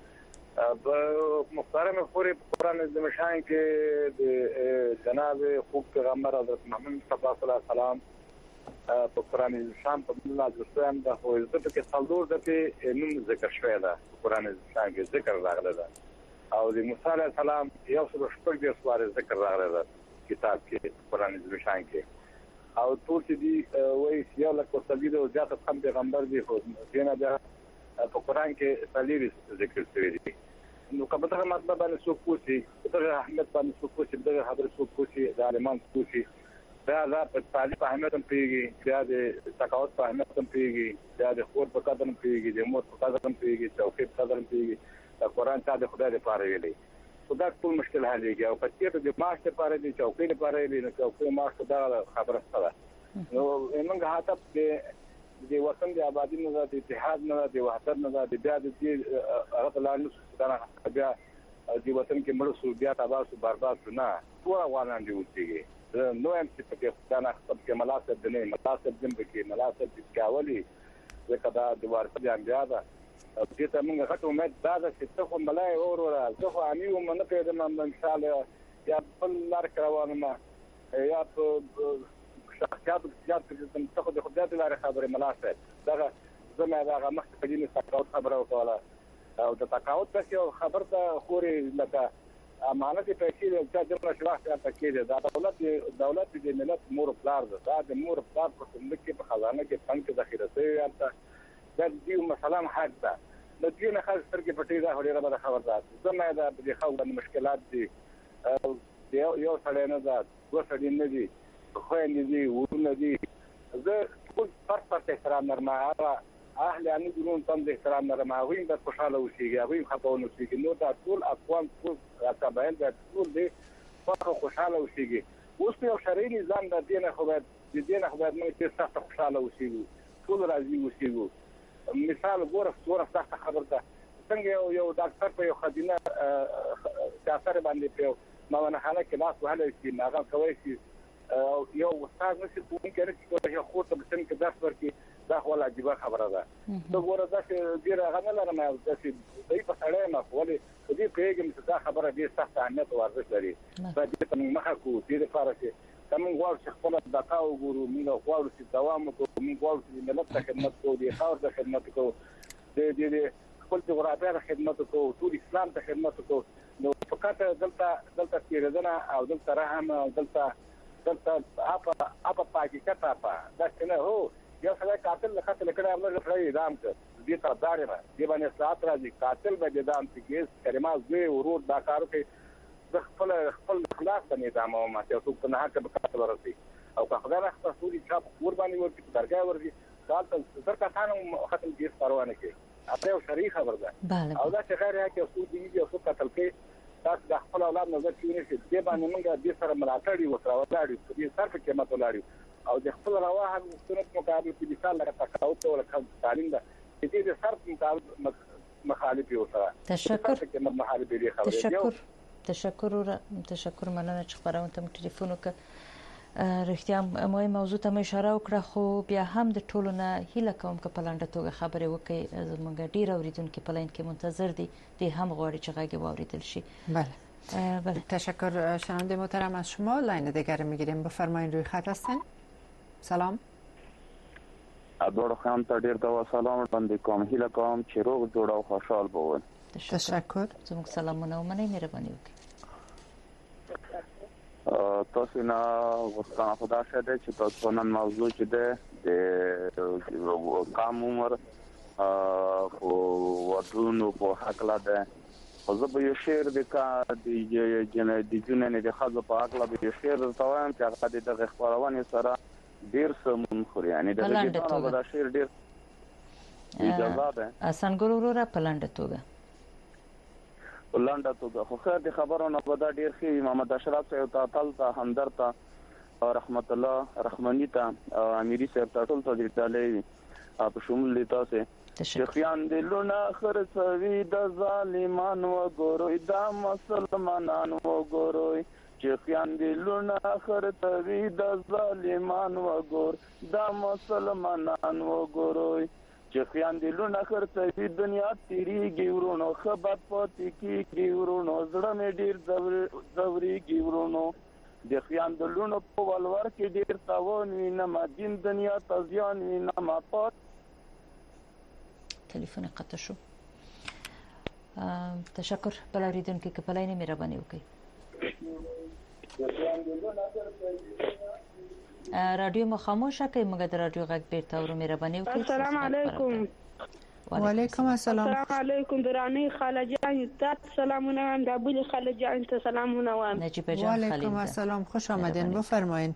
محترم خوری قرآن زمشان که جناب خوب پیغمبر حضرت محمد صلی الله علیه وسلم په قرآن زمشان په الله دوستان د خو عزت کې څلور دته نوم ذکر شوی دا قرآن زمشان کې ذکر راغلی دا او د موسی علیه السلام یو څو شپږ د سوار ذکر راغلی دا کتاب کې قرآن زمشان کې او ټول دي وایي یو لکه تبید او ذات خپل پیغمبر دی خو دینه دا په قرآن کې تلیری ذکر شوی دی. نو کله دا مطلب باندې څوک پوښي دا احمد باندې څوک پوښي دا حضرت څوک پوښي دا عالمان پوښي دا دا په طالب احمد هم پیږي دا د تقاوت په احمد هم پیږي دا د خور په قدر هم پیږي د موت په قدر هم پیږي توحید په قدر هم پیږي دا قرآن ته د خدای لپاره ویلي خدا ټول مشکل حلېږي او کثیر د معاش لپاره دي چوکۍ لپاره ویلي نو چوکۍ معاش دا خبره ستاره نو موږ هاته د وطن د آبادی نه د اتحاد نه د وحدت نه د بیا د دې هغه لاندې ستنه بیا د وطن کې مړ سو بیا تاسو برباد نه ټول افغانان دی وځي نو هم چې په ستنه خپل کې ملاسب نه ملاسب دم کې ملاسب د کاولي زکه دا د ورته بیا بیا دا دې ته موږ غټ امید دا ده چې ته خو ملای اوروره زه خو امي وم نه پېژنم ان شاء الله یا بل لار روانم یا په شخصیت زیات کوم څه خو د خدای د لارې خبرې ملاسه دا زما دا مخکې په دې تقاعد خبره وکړه او د تقاعد څخه خبر ته خوري لکه امانت پیسې چې د نشو وخت ته کېده دا دولت دولت د ملت مور پلار ده دا د مور پلار په کوم کې په خزانه کې څنګه ذخیره شوی یا دا دې مثلا حق ده د دې نه خاص سترګې پټې ده هغه به خبر ده زما دا د خو د مشکلات دي یو سړی نه ده دوه سړي نه دي خويندې دي ورونه دي زه ټول فرد فرد احترام لرم اهل يعني يقولون تم احترام لرم هغوی به خوشاله اوسېږي هغوی خپه اوسېږي نو دا ټول افغان ټول قبایل دا ټول دي فخر خوشاله اوسېږي اوس یو شرعي نظام د دې نه خو باید د دې نه خو باید موږ چې سخت خوشاله اوسېږو ټول راضي اوسېږو مثال ګوره څوره سخت خبر ده څنګه یو یو ډاکټر په یو خدینه کافر باندې په ماونه حاله کې لاس وهله چې هغه کوي چې یو استاد نشي کوم کې چې یو خو ته بسن کې درس ورکړي دا ولا عجیب خبره ده نو ګوره دا چې ډیر غنه لرم دا چې دې په سړی نه ولې دې پیګم چې دا خبره ډیر سخت اهمیت او ارزښت لري دا دې ته مخه کو دې لپاره چې کوم غواړو چې خپل بقا وګورو موږ غواړو چې دوام وکړو موږ غواړو چې ملت ته خدمت کوو د خاور ته خدمت کوو د دې خپل جغرافیه ته خدمت کوو ټول اسلام ته خدمت کوو نو فقط دلته دلته کېدنه او دلته رحم او دلته دلته اپا اپا پاکستان اپا دا څنګه هو یو سره قاتل له قتل کړه موږ له اعدام کړ دې ته دارمه دې باندې سات راځي قاتل به اعدام کیږي کریمه زوی ورور دا کارو کوي د خپل خپل خلاص باندې اعدام او ماته او څوک نه حق به قاتل ورسي او که خدای راخته سوري چا قرباني ورته درګه ورځي قاتل سرکا خانم ختم کیس پروانه کوي اته شرعي خبر ده او دا چې غیر حق او سودي او څوک قتل کوي تاسو د خپل اولاد نظر کې ونیسئ دې باندې موږ دې سره ملاتړ وکړو ولاړو دې صرف قیمت ولاړو او د خپل روا هم سنت مقابل په مثال لکه تقاعد او لکه تعلیم ده دې د صرف مقابل مخالف یو سره تشکر تشکر تشکر تشکر مننه چې خبرونه تم ټلیفون وک رښتیا مې موضوع ته اشاره وکړه خو بیا هم د ټولو نه هیله کوم چې په لاندې توګه خبرې وکړي زموږ ډیر اوریدونکو په لاین کې منتظر دي دې هم غواړي چې غږی واوریدل شي بله بله تشکر شنونده محترم از شما لاین دیگر میگیریم بفرمایید روی خط هستین سلام ادوار خان ته ډیر دا سلام باندې کوم هیله کوم چې روغ جوړ او خوشحال بوون تشکر زموږ سلامونه ومنئ مهرباني وکړئ تاسو نه غوښتنه خدا شه چې تاسو نن موضوع چې ده د کم عمر او ودونو په حق لا ده خو زه به یو شعر د کا د جن د جنن د خاصه په حق لا به یو شعر تاوم چې هغه د دغه خبرونه سره ډیر سمون خوري یعنی د دې په شعر ډیر اجازه ده اسانګور ورو په لاندې توګه ولاندا توګه خو خیر د خبرونه په دا ډیر خې محمد اشرف صاحب ته تل ته همدر ته رحمت الله رحماني ته اميري صاحب ته ټول ته دي په شمول لیتا سه شيخيان دلونه خرڅوي د ظالمانو ګوروي د مسلمانانو ګوروي شيخيان دلونه خرڅوي د ظالمانو ګور د مسلمانانو ګوروي شيخيان دلونه خرڅوي دنیا تیریږي ورونو خبر پاتې کیږي ورونو زړه مې ډیر زوريږي ورونو د خيان دلونه په ولور کې ډیر تاون وینم دین دنیا تزيان وینم پات تلیفون قطع شو تشکر بل اوریدونکو کې په لاینه مهرباني وکړئ رادیو مو خاموشه کړئ موږ د رادیو غږ بیرته اورو مهرباني وکړئ السلام علیکم وعلیکم السلام السلام علیکم درانی خاله جان تاسو سلامونه وایم د ابولی خاله جان ته سلامونه وایم نجیب جان خلیل وعلیکم السلام خوش آمدین بفرمایید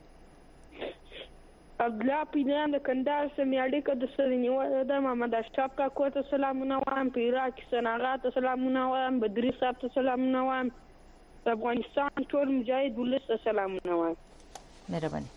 اغلا پیدان د کندهار سمیاړي کده سرنیو د محمد اشرف کا کوته سلامونه وایم پیرا کې سناغات سلامونه وایم بدری صاحب ته سلامونه وایم افغانستان ټول مجاهد ولست سلامونه وایم مهرباني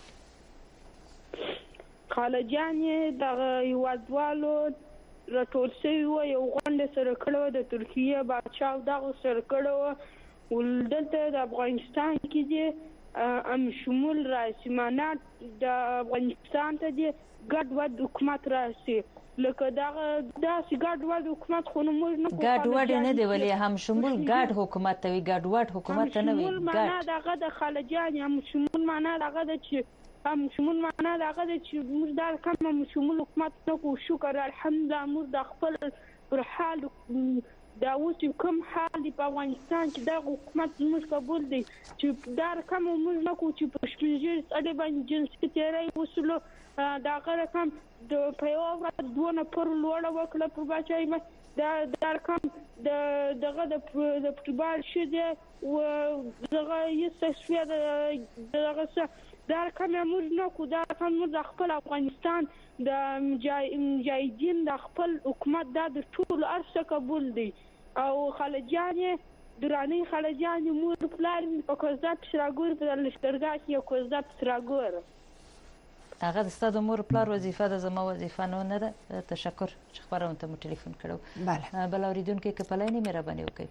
خاله جان د یوادوالو راټول شوی و یو غونډه سره کړو د ترکیه بادشاہ دغه سره کړو ولدته د افغانستان کې دي ام شمول رئیس مانات د افغانستان ته دي ګډ ود حکومت راسي لکه دا داسې ګډوډ حکومت خو نه موږ نه کوو. ګډوډ نه دی ولې هم شمول ګډ حکومت ته وي، ګډوډ حکومت ته نه وي. هم شمول معنا دغه د خلجیان، هم شمول معنا دغه د چې هم شمول معنا دغه د چې موږ دا کوم شمول حکومت نه کوو. شکر الحمدلله موږ د خپل پر حال دا اوس کوم حال دی په افغانستان کې دا حکومت موږ قبول دی چې دا کوم موږ نه کوو چې په شپږ اړې باندې جنسي تیری وسلو دا غره کوم د په یو ورځ دوه نفر لوړه وکړه په بچای ما دا دا کوم د دغه د فوټبال شې او دغه یې څه دغه څه دا کوم موږ نه کوو. دا کوم د خپل افغانستان د مجاهدین د خپل حکومت دا د ټول ارسه قبول دی او خلجیان دراني خلجیان مور پلار په کوزات شراګور په لشکرګاه کې یو کوزات شراګور هغه د ستاسو مور پلار وظیفه ده، زما وظیفه نه نه ده. تشکر چې خبرونه ته مو ټلیفون کړو. بله بل اوریدونکو کې پلاینې مهرباني وکړئ.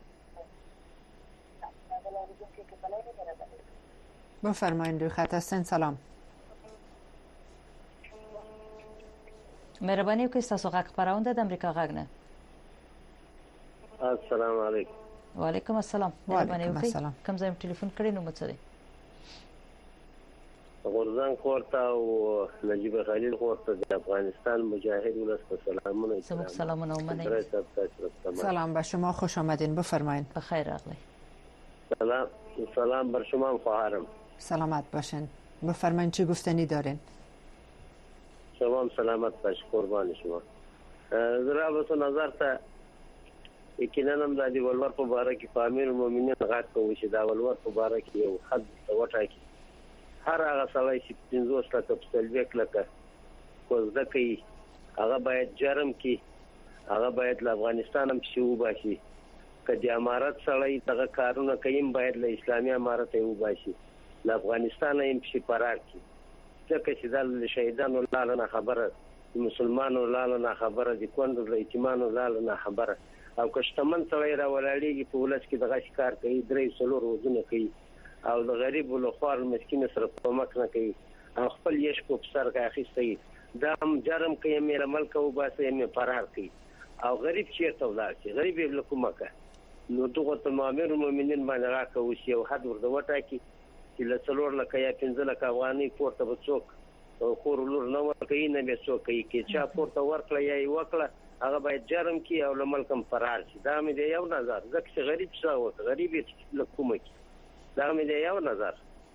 بفرمایید روی خط هستین. سلام. مهرباني وکړئ تاسو غږ خبرونه د امریکا غږ نه. السلام علیکم. وعلیکم السلام. مهرباني وکړئ کوم ځای ټلیفون کړی نو مڅ دی. غورزنګ خورته او نجیب خلیل خورته د افغانستان مجاهد ولس په سلامونه. سلامونه ومنئ. سلام به شما، خوش آمدین. بفرمایید. بخیر راغلی. سلام سلام بر شما خواهرم. سلامت باشین. بفرمایید چه گفتنی دارین؟ شما هم سلامت باش، قربان شما. ضرورت نظر ته یقینا هم د دې ولور په باره کې په امیر المؤمنین غږ کوي چې دا ولور په باره کې یو حد وټاکي. هر هغه سړی چې پنځوس لکه څلوېښت لکه کوزده کوي هغه باید جرم کړي، هغه باید له افغانستان هم پسې وباسي. که د امارت سړی دغه کارونه کوي باید له اسلامي امارت یې وباسي، له افغانستان هم پسې فرار کړي. ځکه چې دا له شهیدانو لاله نه خبره، د مسلمانو لاله نه خبره، د کونډو له یتیمانو لاله نه خبره. او که شتمن سړی راولاړېږي په ولس کې دغه کار کوي، درې څلور ورځونه کوي او د غریب له خوار مسکین سره کومک نه کوي او خپل یش په سر کې اخیستی، دا هم جرم کوي، مې ملک وباسي، مې فرار کوي. او غریب چیرته ولاړ شي؟ غریب یې له کومه نو دغه ته امیر المؤمنین باندې راکوي چې یو حد ورته وټاکي چې له څلور لکه یا پنځه لکه افغانۍ پورته به څوک خور لور نه ورکوي، نه به څوک کوي. که چا پورته ورکړه یا یې وکړه هغه باید جرم کړي او له ملک هم فرار شي. دا مې د یو نظر، ځکه چې غریب څه وکړي، غریب یې له کومه کوي. دا مې د یو نظر.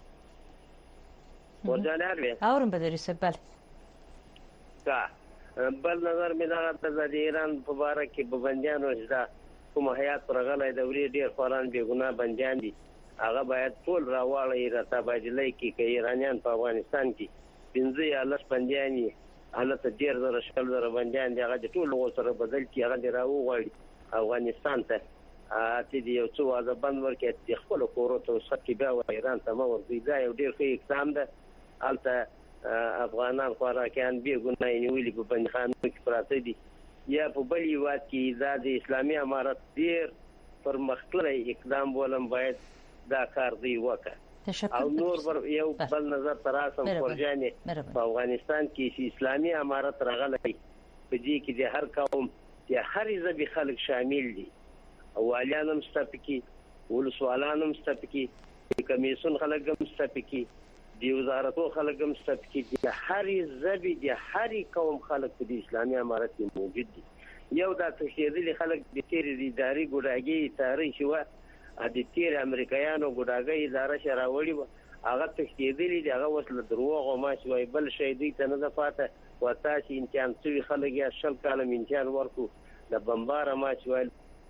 ورجانه وي اورم به درې سبل دا بل نظر مې دا د ایران په باره کې په بندیانو دا کوم حیات پرغلې د وری ډیر خوران بے ګناه بندیان دي، هغه باید ټول راوړی راته باجلې کې کې ایرانیان په افغانستان کې پنځه یا لس بندیان دي، حالت ډیر زره شل زره بندیان دي، هغه ټول سره بدل کی هغه راوړي افغانستان ته. چې دی یو څو واده بند ورکړي چې خپل کورو ته سکه بیا ایران ته مو ورځي. دا یو ډیر ښه اقدام ده. البته افغانان خوراکیان بے ګناه نیولې په بندخانو کې پراته دي. یا په بل یوات کې دا د اسلامي امارت ډیر پرمختللی اقدام ولم باید دا کار دی وکړي. او نور یو بل نظر تراسم فرجانې په افغانستان کې چې اسلامي امارت راغلی په دې کې د هر قوم د هر ذبی خلک شامل دي، اوالیان هم ستپکی، ولسوالان هم ستپکی، کمیسون خلک هم ستپکی، دی وزارتو خلک هم ستپکی، د هر ذبی د هر قوم خلک په اسلامي امارت کې موجود دي. یو دا تشدید خلک د تیر اداري ګډاګي تاریخ شو، د تیر امریکایانو ګډاګي اداره شراوړي هغه تشدیدلی دی، هغه وسله دروغ او ما شوي بل شي دي ته نه فاته وتا چې امتحان څوي خلک یا شل کاله امتحان ورکو د بمبار ما شوي.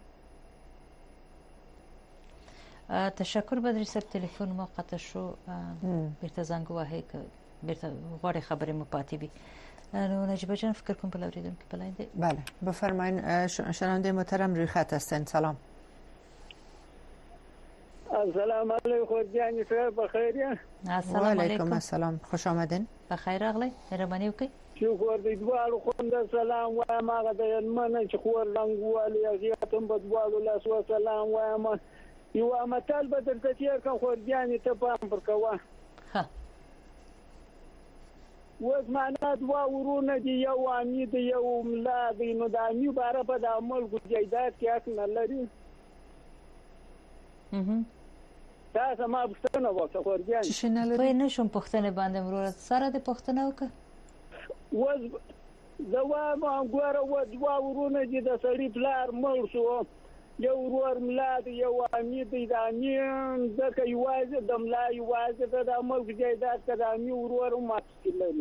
تشکر بدر صاحب، تلفن ما قطع شو، بیرته زنګ وهي ک بیرته غوړې خبرې مو پاتې بي. نو نجیب جان فکر کوم په لوریدونکو په لاین دی. بله بفرمایید شنونده محترم روی خط هستین. سلام. السلام علیکم جان صاحب، بخیر یا؟ السلام علیکم. السلام، خوش آمدین. بخیر راغلی، مهرباني وکړئ. شکر دې دوالو خوند سلام وایم، هغه د مننه چې خور لنګوالي هغه ته په دوالو لاس و سلام وایم. یو امثال به درته تیر کوم خو ځان ته پام پر کوه. ها اوس معنا دوه ورونه دي، یو امي دی یو ملا دی، نو د امي باره په د ملکو جایداد کې حق نه لري. تاسو ما پوښتنه وکړه خورجان چې نه لري. په نشم پوښتنه باندې مرور سره د پوښتنه وکړه. اوس زه وایم ګوره اوس دوه ورونه دي، د سړي پلار مړ شو، یو ورور ملا دی یو امي دی. د امي ځکه یوازې د ملا یوازې د ملک جایداد که د امي ورور هم اخیستې لري.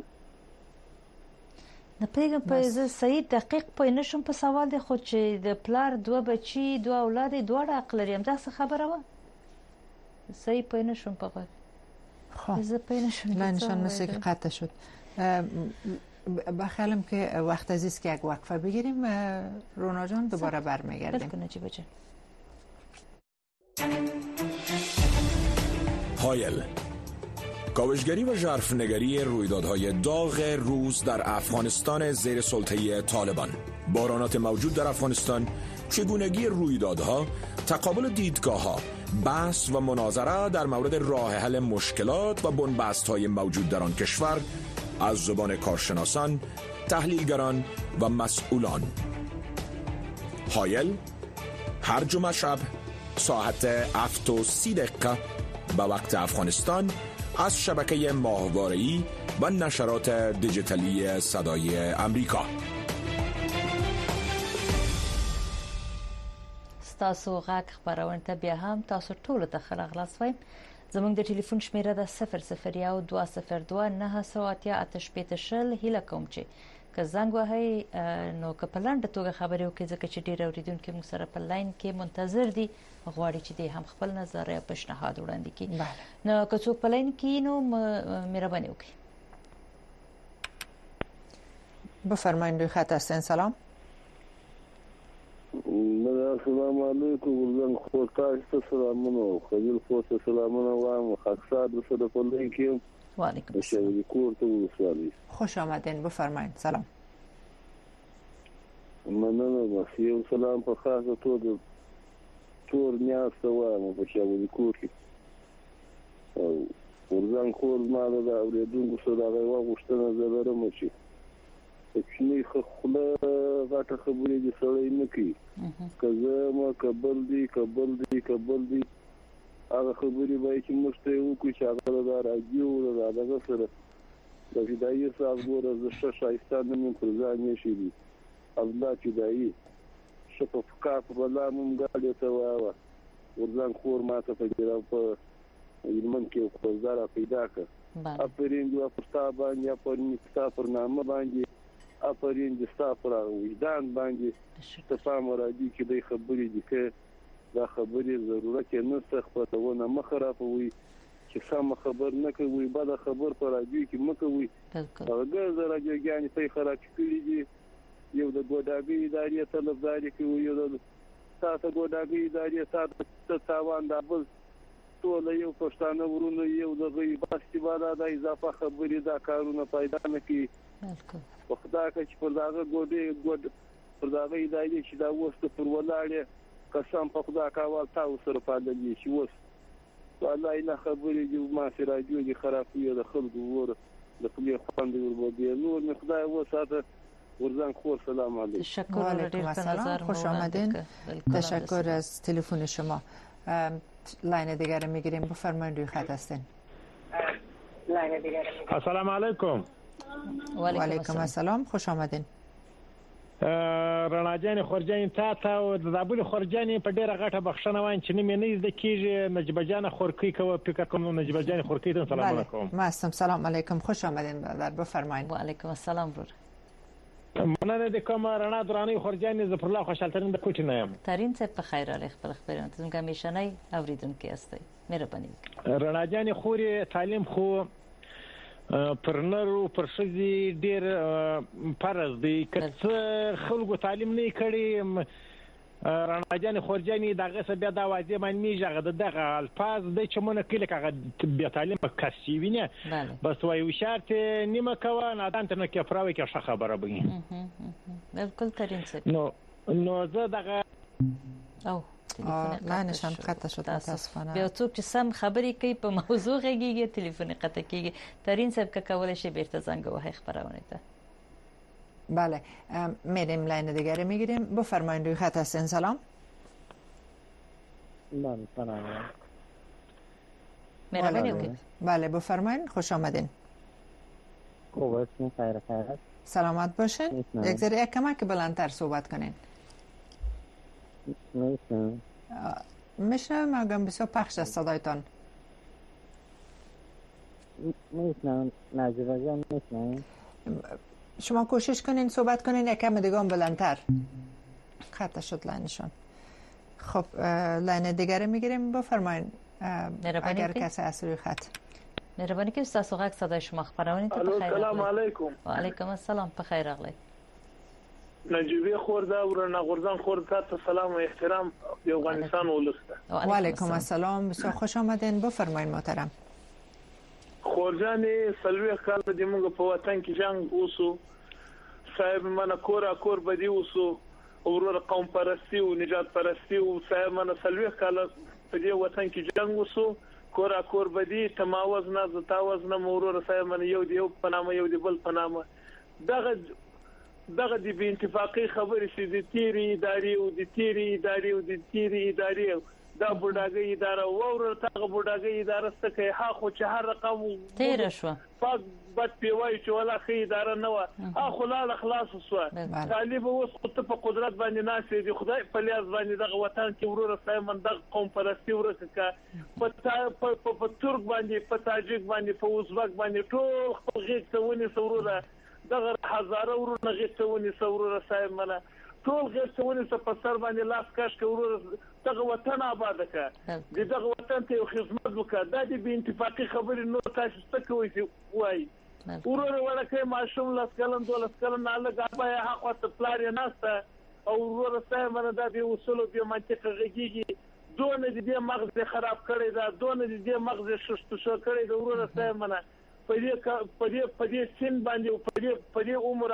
نه پوهېږم په زه صحیح دقیق پوه نشم په سوال دی، خو چې د پلار دوه بچي دوه اولاد یې دواړه حق لري، همداسې خبره وه. صحیح پوه نشم په غوږ. زه پوه نشم لانشان مثل که قطع شد. بخیالم که وقت عزیز که یک وقفه بگیریم رونا جان دوباره برمیگردیم. بلکه نجیبه جان. هایل کاوشگری و ژرفنگری رویدادهای داغ روز در افغانستان زیر سلطه طالبان، بارانات موجود در افغانستان، چگونگی رویدادها، تقابل دیدگاه‌ها، بحث و مناظره در مورد راه حل مشکلات و بنبست‌های موجود در آن کشور از زبان کارشناسان، تحلیلگران و مسئولان. هایل هر جمعه شب ساعت هفت و سی دقیقه به وقت افغانستان از شبکه ماهواره‌ای و نشرات دیجیتالی صدای امریکا. ستاسو غاک خبرونه ته بیا هم تاسو ټول ته خلاص وایم. زموږ د ټلیفون شمیره ده صفر صفر یو دوه صفر دوه نهه سوه اتیا اته شپېته شل. هیله کوم چې که زنګ وهئ نو که په لنډه توګه خبرې وکړئ، ځکه چې ډېر اورېدونکي موږ سره په لاین کې منتظر دي، غواړي چې دی هم خپل نظر یا پیشنهاد وړاندې کړي. نو که څوک په لاین کې نو مهرباني وکړئ. بفرمایید روی خط هستین. سلام. السلام علیکم ورزنګ خو تاسو سلامونه خلیل فوت سلامونه وایم خاصات سره په لای کې. وعلیکم السلام. کورته خوش آمدین. بفرمایید. سلام. مننه. بس یو سلام په خاصه توګه ټول نیاز ته وایم په شاوري کور کې. او ورزنګ خو ما د اورېدونکو سره غوا غوښتنه زبرم چې چې خپل غاټه خبرې دي سړی نه کوي. کزه ما کبل دی کبل دی کبل دی هغه خبرې به چې مشته وکړي چې هغه د راډیو د هغه سره د هدايي صاحب ګوره د شایستان نن پر ځان نشي دي الله چې دایي شپه فکا په بلا مونږ غاډه ته واه ورځان خور ما ته په ګرام په یمن کې په زارا پیدا کړ. اپرین جو پستا باندې پر نکتا پر نامه باندې اپرین د ستا پر وجدان باندې ته پام راځي چې د خبرې دي که دا خبرې ضرورت نه څه خپلونه مخرافوي چې سم خبر نه کوي بعد خبر پر راځي چې مکوي هغه زراجګانی په خراب کړی دي. یو د ګوداګي ادارې طلبداري کوي، یو د تاسو ګوداګي ادارې تاسو تاوان د بل ټول یو پښتانه ورونه یو د غي باسي بالا د اضافه خبرې دا کارونه پیدا نه کوي. په خدای کې پر داغه ګودې ګود پر داغه ادارې چې دا وسته پر ولاړې قسم په خدای کاوال تاسو سره پاللې شي وس والله نه خبرې دي ما سره راځي خرافي د خلکو ور د خپل خوند وربدي نور نه خدای وساته. ورزن خور سلام علیکم. تشکر سلام. خوش آمدین. تشکر از تلفن شما. لاین دیگر میگیریم. بفرمایید روی خط هستین. لاین دیگر السلام علیکم. و علیکم السلام. خوش آمدین. رڼاجان خورجان تا ته او د ابول خورجان په ډیره غټه بخښنه وایم چې نه مې نه زده کیږي. نجیب جان خورکی کوه فکر کوم نجیب جان خورکی ته سلام علیکم. ما هستم. سلام علیکم. خوش آمدین برادر. بفرمایید. و علیکم السلام برادر. مننه د کوم رڼا درانه خورجان زفر الله خوشالترین د کوټ نه یم. ترین څه په خیر علي خپل خبرونه څنګه میشنای اوریدونکو استي مهرباني. رڼاجان خوري تعلیم خو پر نرو پر شذي ډیر فرض دی که خلکو تعلیم نه کړي. رڼاجان خورجاني دغه څه بیا دا واځي باندې میږه دغه الفاظ د چمونه کله کغه بیا تعلیم کسي وینه بس وایو شرط نیمه کوه نادان ته نه کې فراوي کې خبره بګي. بالکل ترین څه نو نو زه دغه او لاینش هم قطع شد متاسفانه. بیا څوک چې سم خبرې کوي په موضوع غږیږي تلیفون قطع کیږي. ترین سب که کولای شي بیرته زنگ وهی خبرونه ته. بله میریم لاین دیگری میگیریم. بفرمایید روی خط هستین. سلام. بله سلام. مهربانی. بله بفرمایید، خوش آمدین. خوب هستین؟ خیر خیر. سلامت باشین. یک ذره یک کمک بلندتر صحبت کنین. میشنم. میشنم مگم بسیار پخش است صدایتان. میشنم. نجیبه جان میشنم. شما کوشش کنین صحبت کنین یک کم دیگه هم بلندتر. خطا شد لاینشان. خب لاین دیگری میگیریم. بفرمایید اگر کسی از روی خط. مهربانی که استاد سوغک صدای شما خبرونه ته بخیر. السلام علیکم. و علیکم السلام. بخیر اغلی. نجیبه خورده ورنا غرزان خورده تا سلام و احترام به افغانستان ولسته. و علیکم السلام. بسیار خوش آمدین. بفرمایید محترم. خورجان سلوی کال د موږ په وطن کې جنگ اوسو. صاحب من کور کور بدی اوسو. ورور قوم پرستی او نجات پرستی او صاحب من سلوی کال په دې وطن کې جنگ اوسو. کور کور بدی تماوز نه زتاوز نه مرور صاحب من یو دی یو پنامه یو دی بل پنامه. دغه دغه د بی اتفاقی خبرې چې د تیری ادارې او د تیری ادارې او د تیری ادارې دا بډاګي اداره وور تاغه بډاګي اداره څخه ها خو چې هر رقم تیر شو پاک بد پیوای چې ولا خې اداره نه و ها خلال خلاص شو. طالب اوس په قدرت باندې ناشې دی خدای په لیاز باندې دغه وطن کې ورور صاحب من دغه قوم پرستی ورسکه په په ترک باندې په تاجک باندې په ازبک باندې ټول خپل غیږ ته ونی سوروره دغه هزاره ورونه غیږ ته ونی سوروره صاحب منه ټول غیږ ته ونی په سر باندې لاس کاش کوي دغه وطن آباد کړه دغه وطن ته خدمت وکړه د دې بي اتفاقی خبرې نو تاسو څه کوي وای ورور ورکه ماشوم لاس کلم دول کلم نه لګا حق او پلار یې ناسته او ورور سره منه د دې اصول په منطق غږیږي دونه دې مغز خراب کړي دا دونه دې مغز ششت شو کړي دا ورور سره منه په دې په دې په دې سین باندې په دې په دې عمر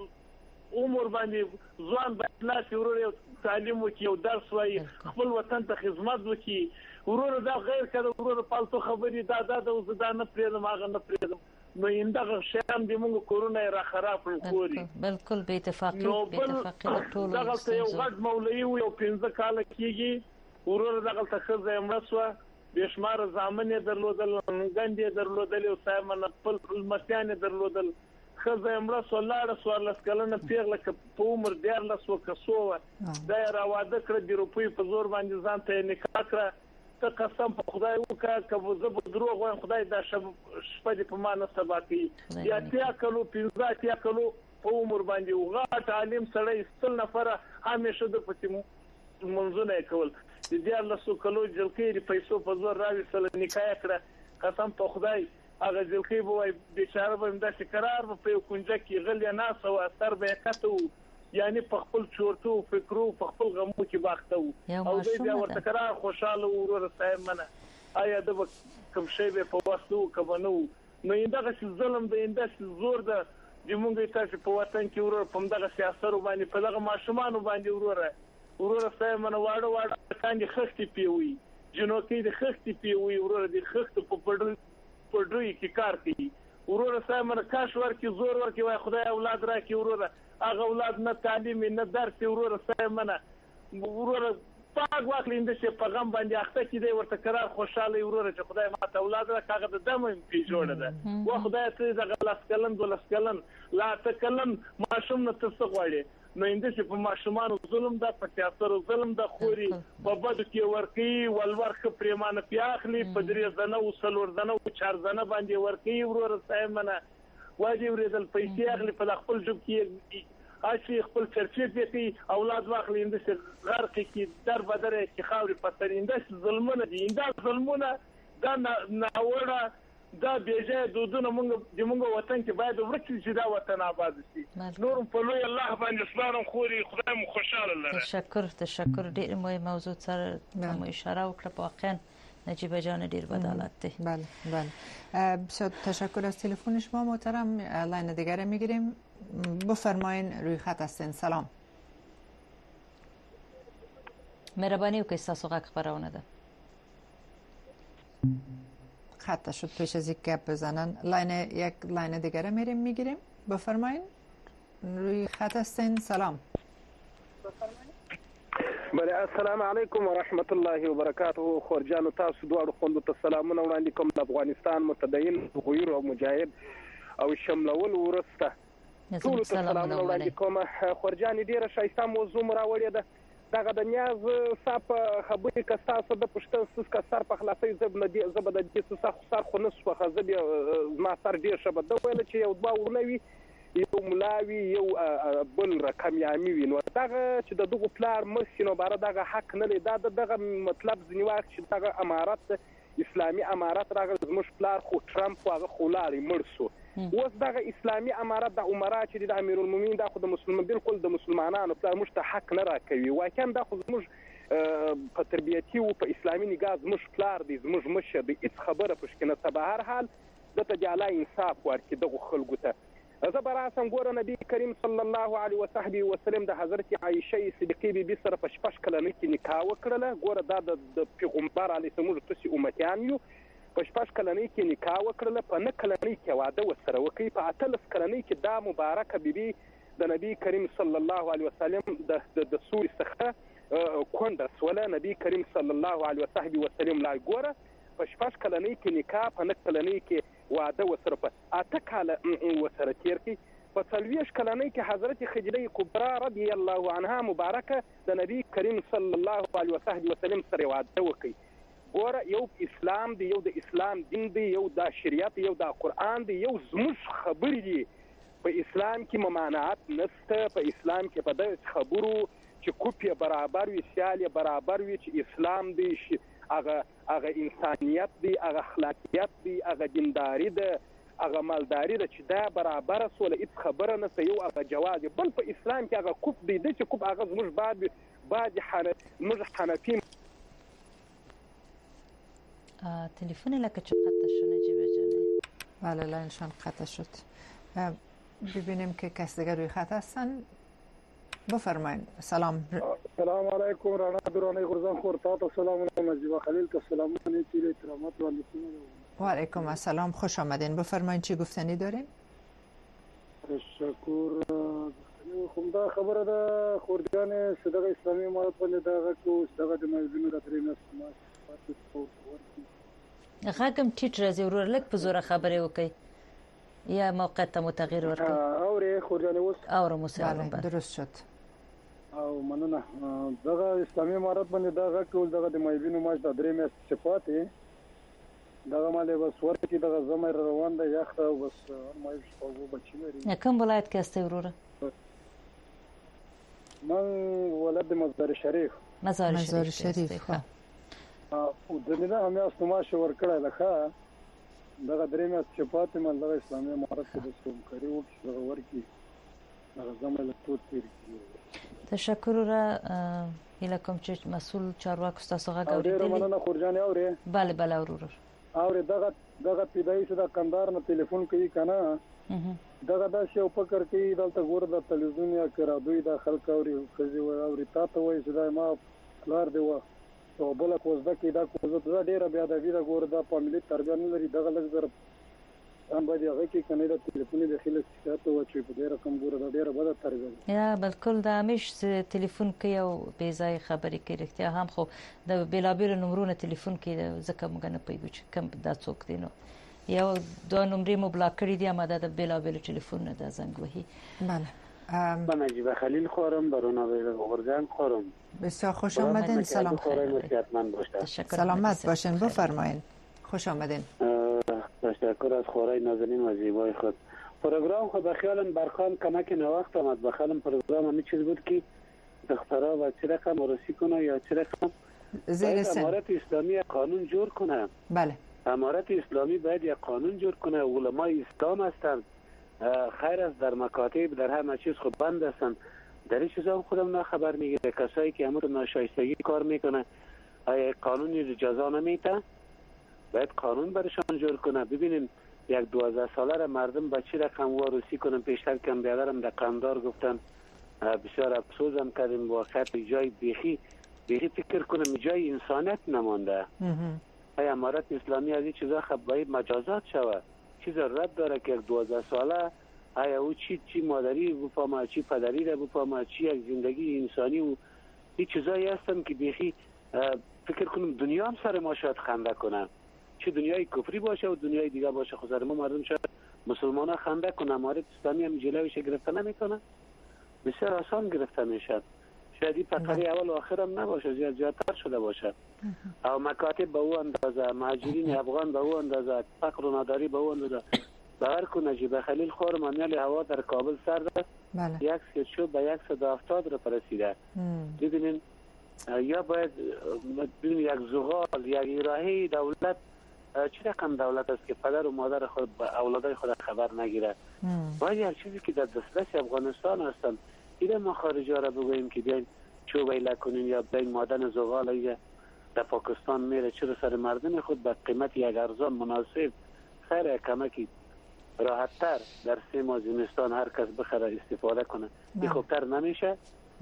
عمر باندې ځوان باندې ورور تعلیم وکي او درس وای خپل وطن ته خدمت وکي ورور دا غیر کړه ورور پالتو خبري دا دا د زدا نه پریدم هغه نه پریدم نو اندغه شام د موږ کورونه را خراب کړی بالکل به اتفاقی به اتفاقی ټول دغه یو غټ مولوی یو پنځه کال کېږي ورور دغه تخزه امرسوه بشمار زامن درلودل غندې درلودل او سامان خپل متیان درلودل خزه امره سولاره سوارلس کلنه پیغله ک په عمر ډیر لس وکسو دا را واده کړ د روپی په زور باندې ځان ته نکاح کړ ته قسم په خدای وکړه کبه زه به دروغ وایم خدای دا شپه دې په ما نه سبا کوي یا تیا کلو پنځه تیا کلو په عمر باندې وغاټ عالم سړی ستل نفره همیشه د پتی منځونه کول د دې لاسو کلو جلکې پیسو په زور راوي سره نکاح کړ قسم په خدای هغه ځلخي به بیچاره به د قرار په کونجه کې غل نه سو اثر به کتو یعنی په خپل چورتو فکرو په خپل غمو کې باخته او دې بیا ورته قرار خوشاله ورور صاحب منه آیا د کوم شی به په واسطو کبنو نو اندغه ظلم د اندس زور د دمونږه تاسو په وطن کې ورور په دغه سیاست باندې په دغه ماشومان باندې ورور ورور صاحب منه واړه واړه کاندي خختي پیوي جنو کې د خختي پیوي ورور د خخت په پړل پړډوي کې کار کوي ورور صاحب من کاش ورکی زور ورکی وای خدای اولاد راکی ورور هغه اولاد نه تعلیم نه درس ورور صاحب من ورور پاک واخلین د شه پیغام باندې اخته کې دی ورته قرار خوشاله ورور چې خدای ماته اولاد را کاغه د دم په جوړه ده و خدای ته د غلاس کلن دولس کلن لا تکلم ماشوم نه تسغوړي نو اندشه په ماشومان ظلم د پټیاستر ظلم د خوري په بده کې ورکی ولورخ پریمانه پیاخلی په درې زنه او سلور زنه او چار زنه باندې ورکی ورور صاحب منه واجب ورېدل پیسې اخلي په خپل جوب کې اسی خپل چرچې دي اولاد واخلي اندشه غرق کې در بدر کې خاوري پتر اندشه ظلمونه دي اندشه ظلمونه دا ناوړه دا بیجه دودونه مونږ د مونږ وطن کې باید ورکړي چې دا وطن آباد شي نور په لوی الله باندې سپارم خوري خدای مو خوشاله لره تشکر تشکر ډیر مهم موضوع سره مو اشاره وکړه په واقعا نجیب جان ډیر بدالت دی بله بله بسیار تشکر از تلفن شما محترم لاین دیگه میگیریم بفرمایین روی خط هستین سلام مهرباني وکړئ ستاسو غږ خبرونه ده. خط شد پیش از یک گپ بزنن. لاین یک لاین دیگه میریم میگیریم. بفرمایید. روی خط هستین. سلام. بله السلام علیکم و رحمت الله و برکاته. خورجان تاسو دوه خوندو ته سلامونه وړاندې کوم. د افغانستان متدین غیر او مجاهد او شملول ورسته ټول ته سلامونه وړاندې کوم. خورجان ډیره شایسته موضوع مراوړې ده. دغه د نیاز صاحب خبرې که ستاسو د پوښتنې څه که سر په خلاصۍ زه به د دې څه سر خو نه شوخه زه بیا زما سر ډېر ښه به ده ویله چې یو دوه ورونه وي یو ملا وي یو بل رقم یامي وي نو دغه چې د دغو پلار مړ شي نو باره دغه حق نه دی. دا د دغه مطلب ځینې وخت چې دغه امارت اسلامي امارت راغلی زموږ پلار خو ټرمپ خو هغه خو لاړی مړ سو. اوس دغه اسلامي امارت د عمرا چې د امیرالمؤمنین دا خو د مسلمان بالکل د مسلمانانو پلار موږ ته حق نه راکوي. واقعا دا خو زموږ په تربیتي او په اسلامي نگاه زموږ پلار دی زموږ مشر دی. هیڅ خبره پشکې نشته. به هر حال دته د الله انصاف ورکړي دغو خلکو ته. زه به راسم ګوره نبي کریم صلی الله علیه وصحبه وسلم د حضرت عایشه صدیقې بیبي سره په شپږ کلنۍ کې نکاح وکړله. ګوره دا د پیغمبر علیه السلام موږ تاسې امتیان یو. په شپږ کلنۍ کې نکاح وکړله. په نه کلنۍ کې واده ورسره وکړي. په اتلس کلنۍ کې دا مبارکه بیبي د نبي کریم صلی الله علیه وسلم د د سوري څخه کونډه سوله. نبي کریم صلی الله علیه وصحبه وسلم لا ګوره په شپږ کلنۍ کې نکاح په نه کلنۍ کې واده وسره په اته کاله وسره تیر کړي. په څلوېښت کلنۍ کې حضرت خدیجه کبرا رضی الله عنها مبارکه د نبي کریم صلی الله علیه وصحبه وسلم سره واده وکړي. ګوره یو اسلام دی یو د اسلام دین دی یو د شریعت یو د قرآن دی یو زموږ خبرې دي. په اسلام کې ممانعت نشته. په اسلام کې په دغه خبرو چې کوپې برابر وي سیال برابر وي چې اسلام دی هغه هغه انسانیت دی هغه اخلاقیت دی هغه دینداری ده هغه مالداری ده چې دا برابره سوله هیڅ خبره نشته. یو هغه جواز بل په اسلام کې هغه کوپ دی د چې کوپ هغه زموږ بعد بعد زموږ حنفي تلفن لکه چه قطع شد نجیبه جانه. بله لاینشان قطع شد. ببینیم که کس دیگر روی خط هستن. بفرمایید. سلام. سلام علیکم رانا درانه غرزان خور تا تا سلام نجیبه خلیل تا سلام نیتی احترامات و و علیکم السلام. خوش آمدین. بفرمایید چی گفتنی دارین؟ تشکر. خمدا خبره ده خورجان صدق اسلامی امارت باندې دا کو صدق د موضوع د ترې نس غاګم ټیټ راځي ورور لک په زوره خبرې وکي یا موقعیت ته متغیر ورکړي. اورې خورجان اوس اورم مسلمان درست شد. او مننه. دغه اسلامي امارت باندې دا غکول دغه د مایبینو ماش د درې میاشتې صفات دغه مالې بس ورته دغه زمر روان ده یخ او بس مایب شپږو بچی لري. کوم ولایت کې استه ورور؟ من ولادت مزار شریف. مزار شریف. مزار شریف. او د نه هم یو سماش ورکړه لکه دغه درې میاشتې صفات من دغه اسلامي امارت کې د کوم کړي او څنګه ورکی دغه زمر له تیر تشکر را الهکم چې مسئول چارواکو تاسو غږ اوریدلی. ډیره مننه خورجان اوري. بله بله ورور. اوري دغه دغه پیدایش د کندهار نه ټلیفون کوي کنه دغه د شو فکر کوي دلته ګور د تلویزیون یا کرا دوی د خلک اوري کوي اوري تاسو وایي چې دا ما لار دی و او بل کوزده کې دا کوزده ډیره بیا د ویره ګور د فاميلي تربیه نه لري دغه لږ زر هم باندې هغه کې کنه د ټلیفون د خلک ستاسو و چې په ډیره کم ګور د ډیره بده تربیه یا بالکل د همیش ټلیفون کې او بې ځای خبرې کې رښتیا هم خو د بلابل نمبرونه ټلیفون کې ځکه موږ نه پېږو چې کم دا څوک دی نو یو دوه نمبرې مو بلاک کړی دي اما د بلابل ټلیفون نه د زنګ وهي. بله. من نجیبه خلیل خورم برونه غرزنگ خورم. بسیار خوش آمدین. سلام خیلی. سلامت باشین. بفرمایید. خوش آمدین. تشکر از خورای نازنین و زیبای خود. پروگرام خود بخیالم برخان کمک نوقت آمد. بخیالم پروگرام همی چیز بود که دخترها و چه رقم ورسی کنه یا چه رقم زیر سن امارت اسلامی قانون جور کنه. بله. امارت اسلامی باید یک قانون جور کنه. علمای اسلام هستند. خیر است در مکاتب در همه چیز خود بند هستند. در این چیزا خودم نه خبر میگیره. کسایی که امور ناشایستگی کار میکنه آیا قانونی جزا نمیته؟ باید قانون برشان جور کنه. ببینیم یک دوازده ساله را مردم به چی رقم واروسی کنن. پیشتر کم بیادرم در قندار گفتن بسیار افسوزم کردیم واقعیت جای بیخی به فکر کنم جای انسانیت نمانده. ای امارت اسلامی از این چیزا خب باید مجازات شود. چیز رد داره که یک دوازده ساله آیا او چی چی مادری بفهمه، چی پدری را بفهمه، چی یک زندگی انسانی و این چیزایی هستن که بیخی فکر کنم دنیا هم سر ما شاید خنده کنه، چه دنیای کفری باشه و دنیای دیگه باشه. خود ما مردم شاید مسلمان ها خنده کنه، امارت اسلامی هم جلویش گرفته نمیکنه، بسیار آسان گرفته میشه. شاید این فقره اول و آخر هم نباشه، زیاد زیادتر شده باشه. او مکاتب به او اندازه، مهاجرین افغان به او اندازه، فقر و ناداری به او اندازه. باور کن نجیب خلیل خور مانیال هوا در کابل سرد است، یک سیرشو به یک صد و هفتاد را پرسیده. ببینین یا باید ببین یک زغال، یک راهی دولت، چه رقم دولت است که پدر و مادر خود به اولادای خود خبر نگیره. باید هر چیزی که در دسترس افغانستان هستن ایده ما خارجی ها را بگوییم که بیاین چوبیله کنین یا بیاین مادن زغال ایده در پاکستان میره، چرا سر مردم خود به قیمت یک ارزان مناسب خیر کمکی راحتتر در سه ماه زمستان هر کس بخره استفاده کنه. این خوبتر نمیشه؟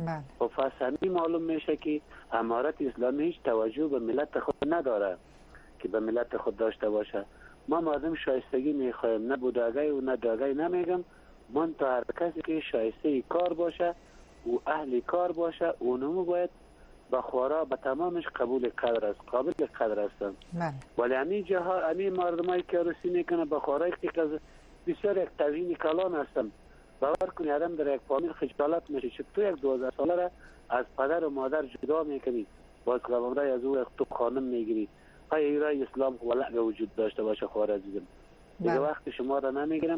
و فصلی معلوم میشه که امارت اسلامی هیچ توجه به ملت خود نداره که به ملت خود داشته باشه. ما مردم شایستگی میخوایم، نه بوداگی و نه داگی نمیگم، من تا هر کسی که شایسته کار باشه و اهل کار باشه اونمو باید با خورا به تمامش قبول قدر است، قابل قدر هستن. ولی امی جاها امی مردمایی که عروسی میکنه با خورایی که بسیار یک توهین کلان هستن. باور کنی آدم در یک فامیل خجالت میشه چه تو یک دوازده ساله را از پدر و مادر جدا میکنی، باز قبامرای از او تو خانم میگیری. های ایرای اسلام ولع وجود داشته باشه خوار عزیزم. دیگه وقت شما را نمیگیرم،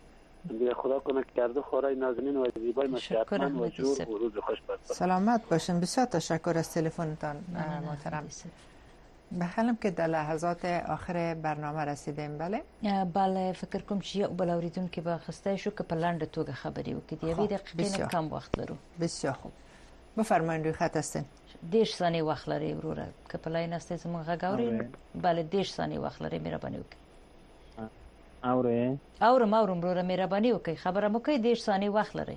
دیگه خدا کنه که کرده خورای نازنین و زیبای مسیحتمن و جور و روز خوش باشد. سلامت باشین. بسیار تشکر از تلفنتان محترم. بخلم که در لحظات آخر برنامه رسیدیم. بله بله فکر کوم چې یو بل اوریدونکو به خسته شو که په لاندې توګه خبري وکړي. د یوې دقیقې نه کم وخت لرو. بسیار خوب، بفرمایئ روی خط هستین. دیش ثانیه وخت لري وروره که په لاین هستئ زموږ غږ اورئ. بله دیش ثانیه وخت لري، مهرباني وکړئ. اورئ اورم اورم وروره مهرباني وکړئ، خبره مو کوي. دیش ثانیه وخت لري.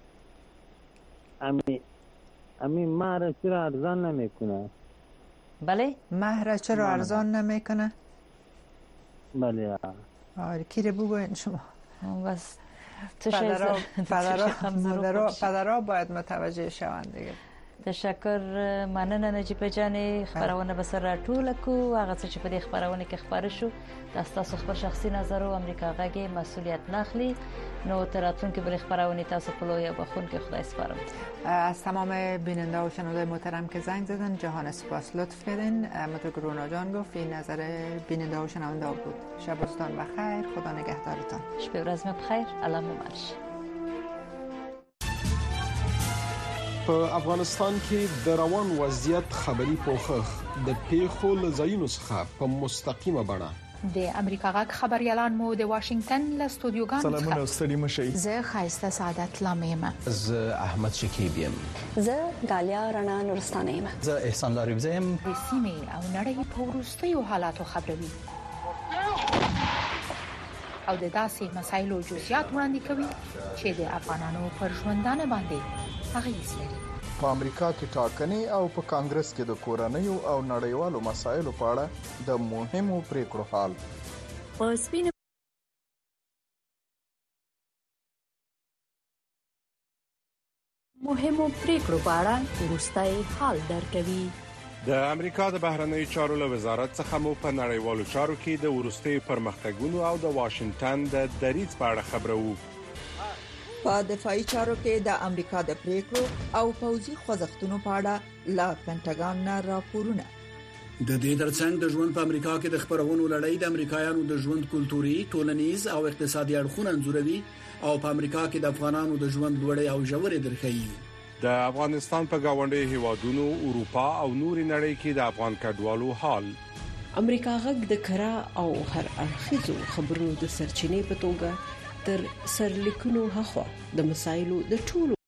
امی امی ماره چرا ارزان نمیکنه؟ بله مهر چرا ارزان نمیکنه؟ بله آره کی رو بگوین شما؟ بس پدرها پدرها پدرها باید متوجه شوند دیگه. تشکر، مننه نجیب جان. خبرونه به سر راټول کو هغه څه چې په دې خبرونه کې خبر شو د تاسو خپل شخصي نظر او امریکا غږی مسؤلیت ناخلی. نو تراتون که بر خبرونه تاسو په لوی بخون کې خدای سپارم. از تمام بیننده و شنونده محترم که زنگ زدن جهان سپاس، لطف کردین. همونطور که رونا جان گفت این نظر بیننده و شنونده بود. شبستان بخیر، خدا نگهدارتان. شب و روز بخیر. علم مرش. په افغانستان کې د روان وضعیت خبري پوښښ د پیښو لزاینو څخه په مستقیمه بڼه د امریکا غږ خبريالان مو د واشنگټن له استودیوګانو څخه سلامونه ستړي مشي. زه خایسته سعادت لامیم. زه احمد شکیب یم. زه غالیا رڼا نورستانه یم. زه احسان لاریب یم. د سیمې او نړۍ په وروستیو حالاتو خبروي او د داسې مسایلو جزئیات وړاندې کوي چې د افغانانو پر ژوندانه باندې اغیز لري. په امریکا کې ټاکنې او په کانګرس کې د کورنیو او نړیوالو مسایلو په اړه د مهمو پریکړو حال. په سپین مهمو پریکړو په اړه وروستي حال درکوي. د امریکا د بهرنیو چارو له وزارت څخه مو په نړیوالو چارو کې د وروستي پرمختګونو او د واشنگټن د دریځ په اړه خبرو. په دفاعي چارو کې د امریکا د پریکړو او پوځي خوځښتونو په اړه لا پینټاګان نه راپورونه. د دې ترڅنګ د ژوند په امریکا کې د خبرونو لړۍ د امریکایانو د ژوند کلتوري، ټولنیز او اقتصادي اړخونه انځوروي او په امریکا کې د افغانانو د ژوند لوړې او ژورې درخي. د افغانستان په گاونډي هیوادونو، اروپا او نورې نړۍ کې د افغان کډوالو حال. امریکا غږ د کرا او هر اړخیزو خبرونو د سرچینې په توګه تر سرلیکونو هخوا د مسایلو د ټولو